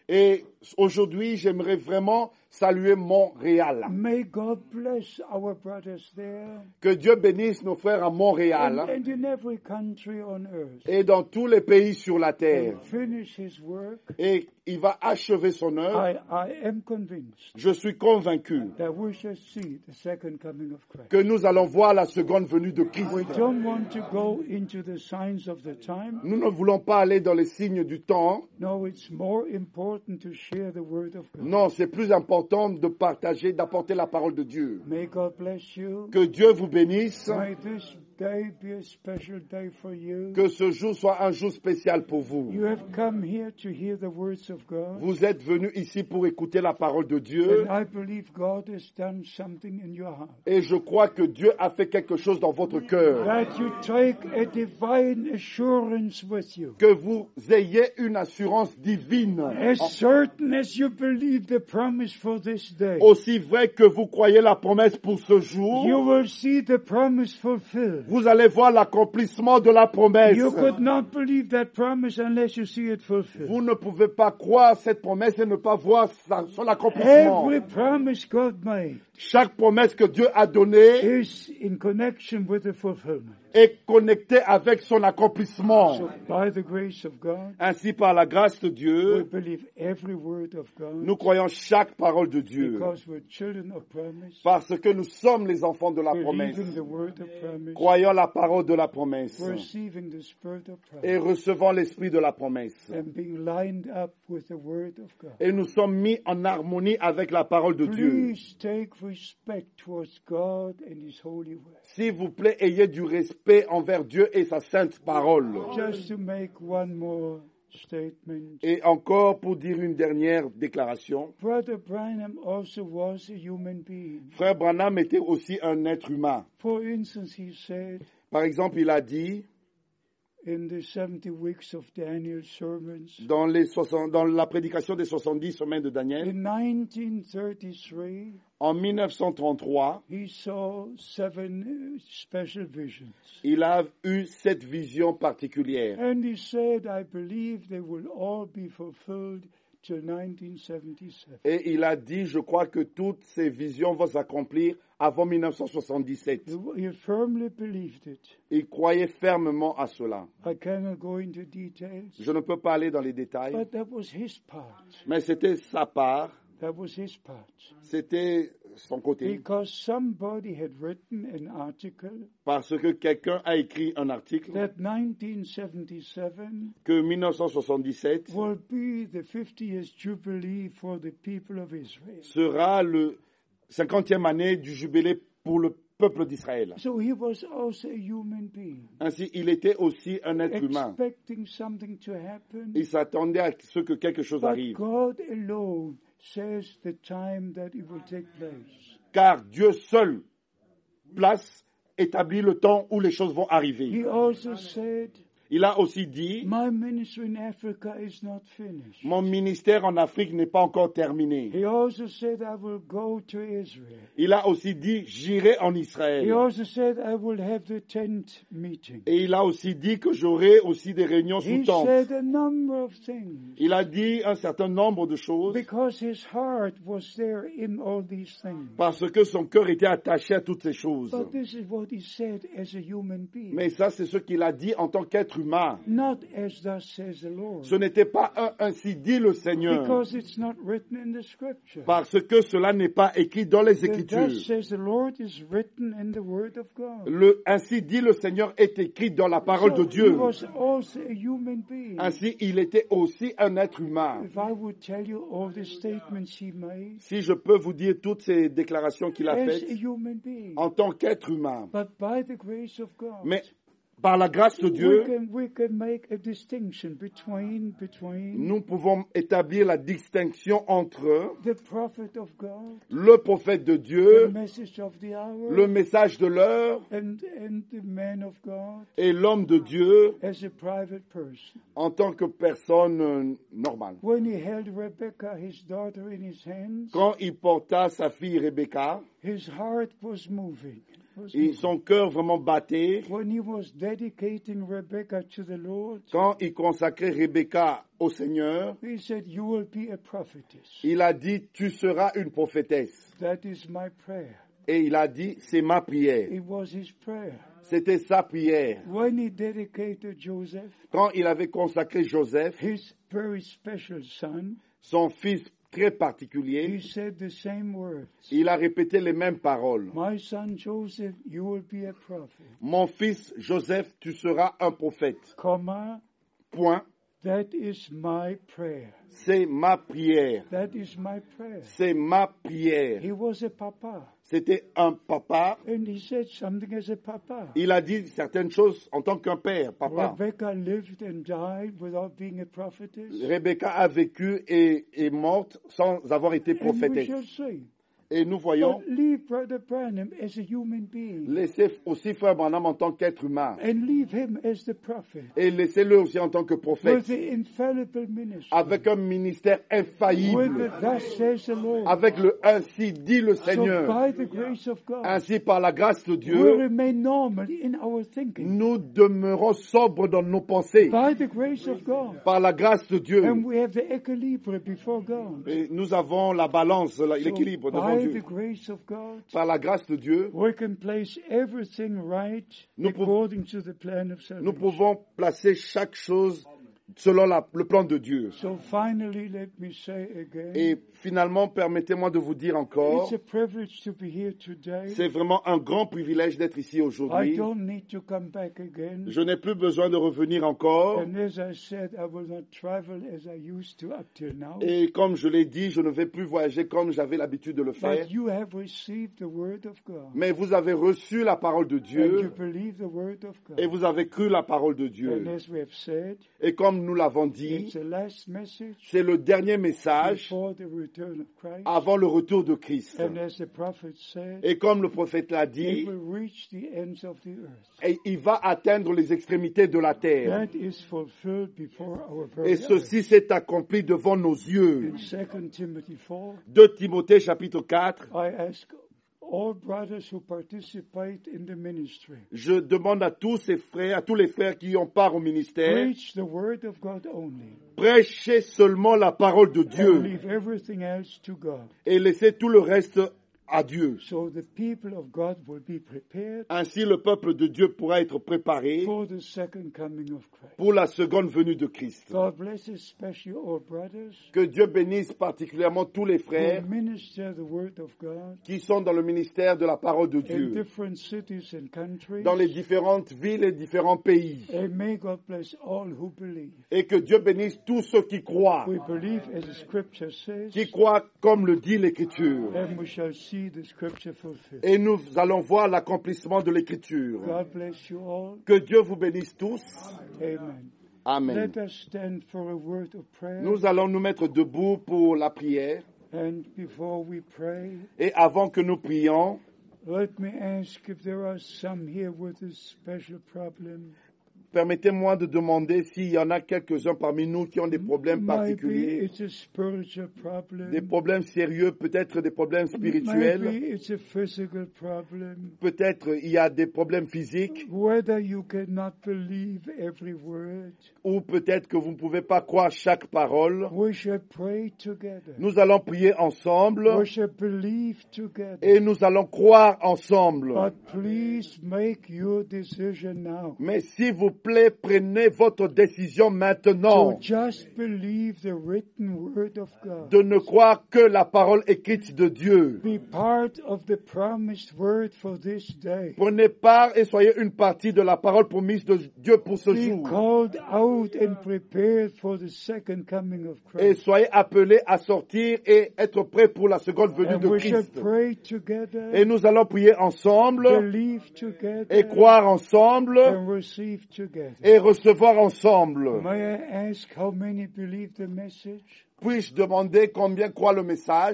Et aujourd'hui, j'aimerais vraiment saluer Montréal. May God bless our brothers there Que Dieu bénisse nos frères à Montréal and in every country on earth. et dans tous les pays sur la terre. And finish his work. Et il va achever son œuvre. I am convinced Je suis convaincu that we shall see the second coming of Christ. que nous allons voir la seconde venue de Christ. We don't want to go into the signs of the time. Nous ne voulons pas aller dans les signes du temps. No, it's more important to share the word of God. Non, c'est plus important de partager, d'apporter la parole de Dieu. May God bless you. Que Dieu vous bénisse. May this day be a special day for you. Que ce jour soit un jour spécial pour vous. You have come here to hear the words of God. Vous êtes venus ici pour écouter la parole de Dieu. And I believe God has done something in your heart. Et je crois que Dieu a fait quelque chose dans votre cœur. That you take a divine assurance with you. Que vous ayez une assurance divine. As certain as you believe the promise for this day. Aussi vrai que vous croyez la promesse pour ce jour. You will see the promise fulfilled. Vous allez voir l'accomplissement de la promesse. You could not believe that promise unless you see it fulfilled. Vous ne pouvez pas croire cette promesse et ne pas voir son accomplissement. Every promise God made Chaque promesse que Dieu a donnée is in connection with the fulfillment. est connectée avec son accomplissement. So by the grace of God, Ainsi, par la grâce de we Dieu, believe every word of God nous croyons chaque parole de Dieu. because we're children of promise, Parce que nous sommes les enfants de la promesse. believing the word of promise, Croyons la parole de la promesse. receiving the spirit of Et promise, recevant l'esprit de la promesse. and being lined up with the word of God. Et nous sommes mis en harmonie avec la parole de Dieu. Please take respect towards God and His holy word. S'il vous plaît, ayez du respect envers Dieu et sa sainte parole. Just to make one more statement. Et encore pour dire une dernière déclaration. Brother Branham also was a human being. Frère Branham était aussi un être humain. For instance, he said Par exemple, il a dit in the 70 weeks of Daniel's sermons, dans la prédication des 70 semaines de Daniel, in 1933, en 1933, he saw 7 special visions. il a eu 7 visions particulières. And he said, I believe they will all be fulfilled till 1977. Et il a dit, je crois que toutes ces visions vont s'accomplir avant 1977. He firmly believed it. Il croyait fermement à cela. I cannot go into details, Je ne peux pas aller dans les détails, but that was his part. mais c'était sa part, That was his part. c'était son côté, Because somebody had written an article parce que quelqu'un a écrit un article that 1977 que 1977 will be the 50th Jubilee for the people of Israel. sera le 50e année du jubilé pour le peuple d'Israël. So he was also a human being, Ainsi, il était aussi un être humain. expecting something to happen, Il s'attendait à ce que quelque chose but arrive. God alone says the time that it will take place. Car Dieu seul établit le temps où les choses vont arriver. He also said, Il a aussi dit, my ministry in Africa is not finished. mon ministère en Afrique n'est pas encore terminé. He also said, I will go to Israel. Il a aussi dit, j'irai en He Israël. also said, I will have the tent meeting. Et il a aussi dit que j'aurai aussi des réunions sous He tente. said a number of things Il a dit un certain nombre de choses because his heart was there in all these things. parce que son cœur était attaché à toutes ces choses. But this is what he said as a human being, Mais ça, c'est ce qu'il a dit en tant qu'être humain. not as thus says the Lord, Ce n'était pas un ainsi dit le Seigneur, because it's not written in the scripture. parce que cela n'est pas écrit dans les The Écritures. thus says the Lord is written in the Word of God. Le ainsi dit le Seigneur est écrit dans la parole So de Dieu. he was also a human being. Ainsi, il était aussi un être humain. If I would tell you all the statements he made Si je peux vous dire toutes ces déclarations qu'il a as a faites human being, en tant qu'être humain, but by the grace of God, mais par la grâce de Dieu, we can make a distinction between nous pouvons établir la distinction entre the prophet of God, le prophète de the Dieu, message of the hour, le message de l'heure and the man of God et l'homme de Dieu as a private person. en tant que personne normale. When he held Rebecca, his daughter, in his hands, Quand il porta sa fille Rebecca, his heart was moving. was Et son cœur vraiment battait when he was dedicating Rebecca to the Lord. quand il consacrait Rebecca au Seigneur. He said, "You will be a prophetess." Il a dit, tu seras une prophétesse. That is my prayer. Et il a dit, c'est ma prière. It was his prayer. C'était sa prière. When he dedicated Joseph, Quand il avait consacré Joseph, his very special son, son fils très he particulier, said the same words. il a répété les mêmes paroles. My son Joseph, you will be a prophet. Mon fils Joseph, tu seras un prophète. Comma, Point. that is my prayer. C'est ma prière. That is my prayer. C'est ma prière. He was a papa. C'était un papa. And he said something as a papa. Il a dit certaines choses en tant qu'un père, papa. Rebecca lived and died without being a prophetess. Rebecca a vécu et est morte sans avoir été And we prophétesse. shall see. Et nous voyons, But leave Brother Branham as a human being. laissez aussi Frère Branham en tant qu'être humain. And leave him as the prophet. Et laissez-le aussi en tant que With prophète. the infallible ministry. Avec un ministère With infaillible. the thus says the Lord. Avec le ainsi dit le So Seigneur. by the grace of God, Ainsi par la grâce de we Dieu, remain normal in our thinking. nous demeurons sobres dans nos pensées. By the grace of God. Par la grâce de Dieu. And we have the equilibrium before God. Et nous avons la balance, l'équilibre devant By the Dieu. grace of God, Par la grâce de Dieu, we can place everything right Nous according to the plan of nous salvation. pouvons placer chaque chose selon le plan de Dieu. So finally, let me say again, Et finalement, permettez-moi de vous dire encore, it's a privilege to be here today. c'est vraiment un grand privilège d'être ici I aujourd'hui. don't need to come back again. Je n'ai plus besoin de revenir encore. And as I said, I will not travel as I used to up till now. Et comme je l'ai dit, je ne vais plus voyager comme j'avais l'habitude de le faire. But you have received the word of God. Mais vous avez reçu la parole de And you Dieu believe the word of et God. vous avez cru la parole de And Dieu. as we have said, Et comme nous l'avons dit, it's the last message c'est le dernier message before the return of Christ. avant le retour de Christ. And as the prophet said, Et comme le prophète l'a it dit, will reach the ends of the earth. et il va atteindre les extrémités de la terre. That is fulfilled before our very Et ceci s'est accompli devant nos yeux. eyes. In 2 Timothy 4, 2 Timothée chapitre 4, I ask all brothers who participate in the ministry, je demande à tous ces frères, à tous les frères qui ont part au ministère, preach the word of God only, prêchez seulement la parole de and Dieu leave everything else to God. et laissez tout le reste à Dieu. So the people of God will be prepared Ainsi, le peuple de Dieu pourra être préparé for the second coming of Christ. pour la seconde venue de Christ. God bless especially all brothers Que Dieu bénisse particulièrement tous les who frères minister the word of God qui sont dans le ministère de la parole de in Dieu, different cities and countries. dans les différentes villes et différents pays. And may God bless all who believe. Et que Dieu bénisse tous ceux qui croient, We believe as the scripture says, qui croient comme le dit l'Écriture. and we shall see the scripture fulfilled. Et nous allons voir l'accomplissement de l'Écriture. God bless you all. Que Dieu vous bénisse tous. Amen. Amen. Let us stand for a word of prayer. Nous allons nous mettre debout pour la prière. And before we pray, Et avant que nous prions, let me ask if there are some here with a special problem. permettez-moi de demander s'il y en a quelques-uns parmi nous qui ont des problèmes Maybe particuliers, it's a spiritual problem. des problèmes sérieux, peut-être des problèmes spirituels, Maybe it's a physical problem. peut-être il y a des problèmes physiques, Whether you cannot believe every word, ou peut-être que vous ne pouvez pas croire chaque parole. we shall pray together. Nous allons prier ensemble We shall believe together. et nous allons croire ensemble. But please make your decision now. Mais s'il vous plaît, prenez votre décision maintenant So just believe the written word of God. de ne croire que la parole écrite de Dieu. Be part of the promised word for this day. Prenez part et soyez une partie de la parole promise de Dieu pour ce Be jour. called out and prepared for the second coming of Et Christ. soyez appelés à sortir et être prêts pour la seconde venue And de we shall Christ. pray together, Et nous allons prier ensemble believe together, et croire ensemble and receive together. et recevoir ensemble. May I ask how many believe the message? Puis-je demander combien croient le message?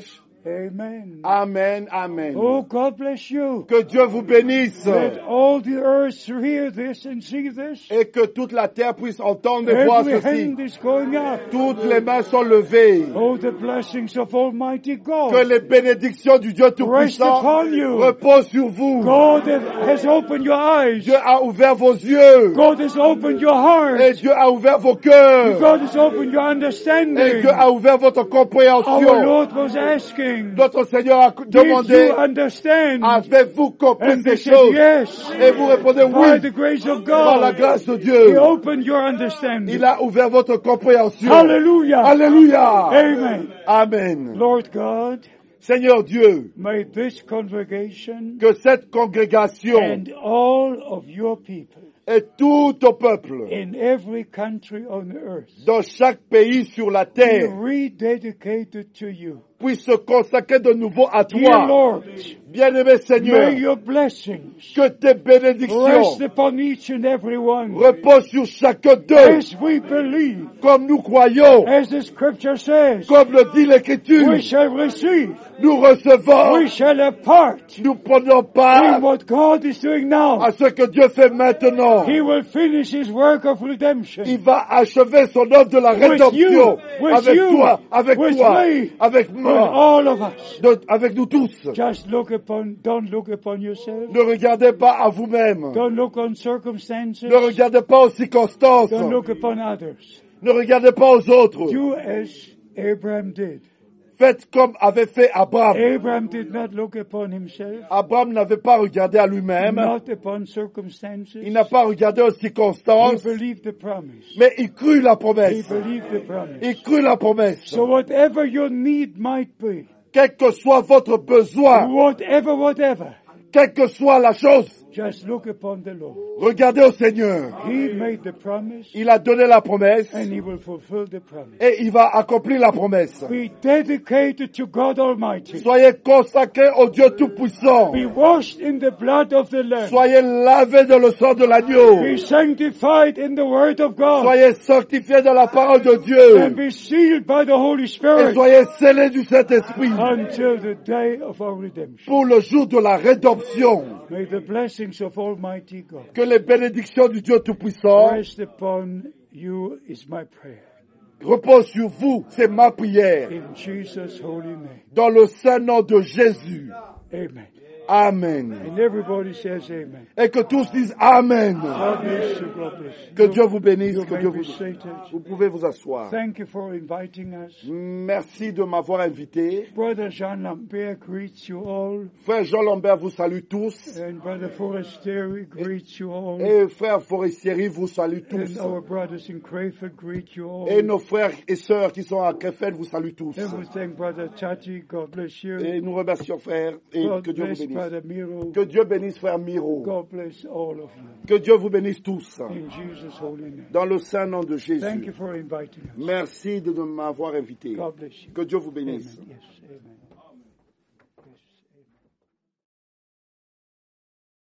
Amen. Amen, amen. Oh, God bless you. Que Dieu vous bénisse. Let all the earth hear this and see this. Et que toute la terre puisse entendre et voir Every ceci. hand is going up. Toutes les mains sont levées. Oh, the blessings of Almighty God. Que les bénédictions du Dieu Rest Tout-Puissant upon you. reposent sur vous. God has opened your eyes. Dieu a ouvert vos yeux. God has opened your heart. Et Dieu a ouvert vos cœurs. God has opened your Et understanding. Dieu a ouvert votre Our compréhension. Lord was asking, Notre Seigneur a did demandé, you understand? avez-vous compris And they ces said, choses? yes. Et vous répondez By oui, the grace of par la God, grâce de He Dieu. opened your understanding. Il a ouvert votre compréhension. Hallelujah. Alléluia. Amen. Amen. Lord God, Seigneur Dieu, may this congregation que cette congrégation and all of your people et tout au peuple, in every country on earth dans chaque pays sur la be terre, rededicated to you. puisse se consacrer de nouveau à Dear toi. Lord, Bien-aimé Seigneur, may your blessings que tes bénédictions rest upon each and every one. reposent sur chacun d'eux, As we believe, comme nous croyons, as the scripture says, comme le dit l'Écriture. we shall receive, Nous recevons, we shall have part nous prenons in part what God is doing now. à ce que Dieu fait maintenant. He will finish His work of redemption. Il va achever son œuvre de la With rédemption you, with avec you, toi, avec with toi, me, avec with moi, all of us. avec nous tous. Just don't look upon yourself. Ne regardez pas à vous-même. Don't look on circumstances. Ne regardez pas aux circonstances. Don't look upon others. Ne regardez pas aux autres. Do as Abraham did. Faites comme avait fait Abraham. Abraham did not look upon himself, Abraham n'avait pas regardé à lui-même. not upon circumstances. Il n'a pas regardé aux He circonstances. believed the promise. Mais il crut la He promesse. believed the promise. Il crut la promesse. So whatever your need might be, Quel que soit votre besoin, whatever, quelle que soit la chose, just look upon the Lord. regardez au Seigneur. He made the promise Il a donné la promesse and He will fulfill the promise. et il va accomplir la promesse. Be dedicated to God Almighty. Soyez consacrés au Dieu Tout-Puissant. Be washed in the blood of the Lamb. Soyez lavés dans le sang de l'agneau. Be sanctified in the Word of God. Soyez sanctifiés dans la parole de And Dieu. be sealed by the Holy Et Spirit soyez scellés du Saint-Esprit until the day of our redemption. pour le jour de la rédemption. May the blessings of Almighty God Que les bénédictions du Dieu Tout-Puissant rest upon you is my prayer. reposent sur vous. C'est ma prière. In Jesus' holy name. Dans le saint nom de Jésus. Amen. Amen. And everybody says amen. Et que tous disent Amen. God bless you. God bless you. Que Dieu vous bénisse. You Que may Dieu be vous... seated. Vous pouvez vous asseoir. Thank you for inviting us. Merci de m'avoir invité. Brother Jean Lambert greets you all. Frère Jean Lambert vous salue tous. And Brother Forestieri greets you all. Et frère Forestieri vous salue tous. And our brothers in Crayford greet you all. Et nos frères et sœurs qui sont à Krefeld vous saluent tous. And we thank Brother Tati. God bless you. Et nous remercions frère et God que Dieu vous bless bénisse. Brother Miro. Que Dieu bénisse frère Miro. God bless all of you. Que Dieu vous bénisse tous. In Jesus' holy name. Dans le saint nom de Thank Jésus. you for inviting us. Merci de m'avoir invité. God bless you. Que Dieu vous bénisse. Amen. Yes, amen.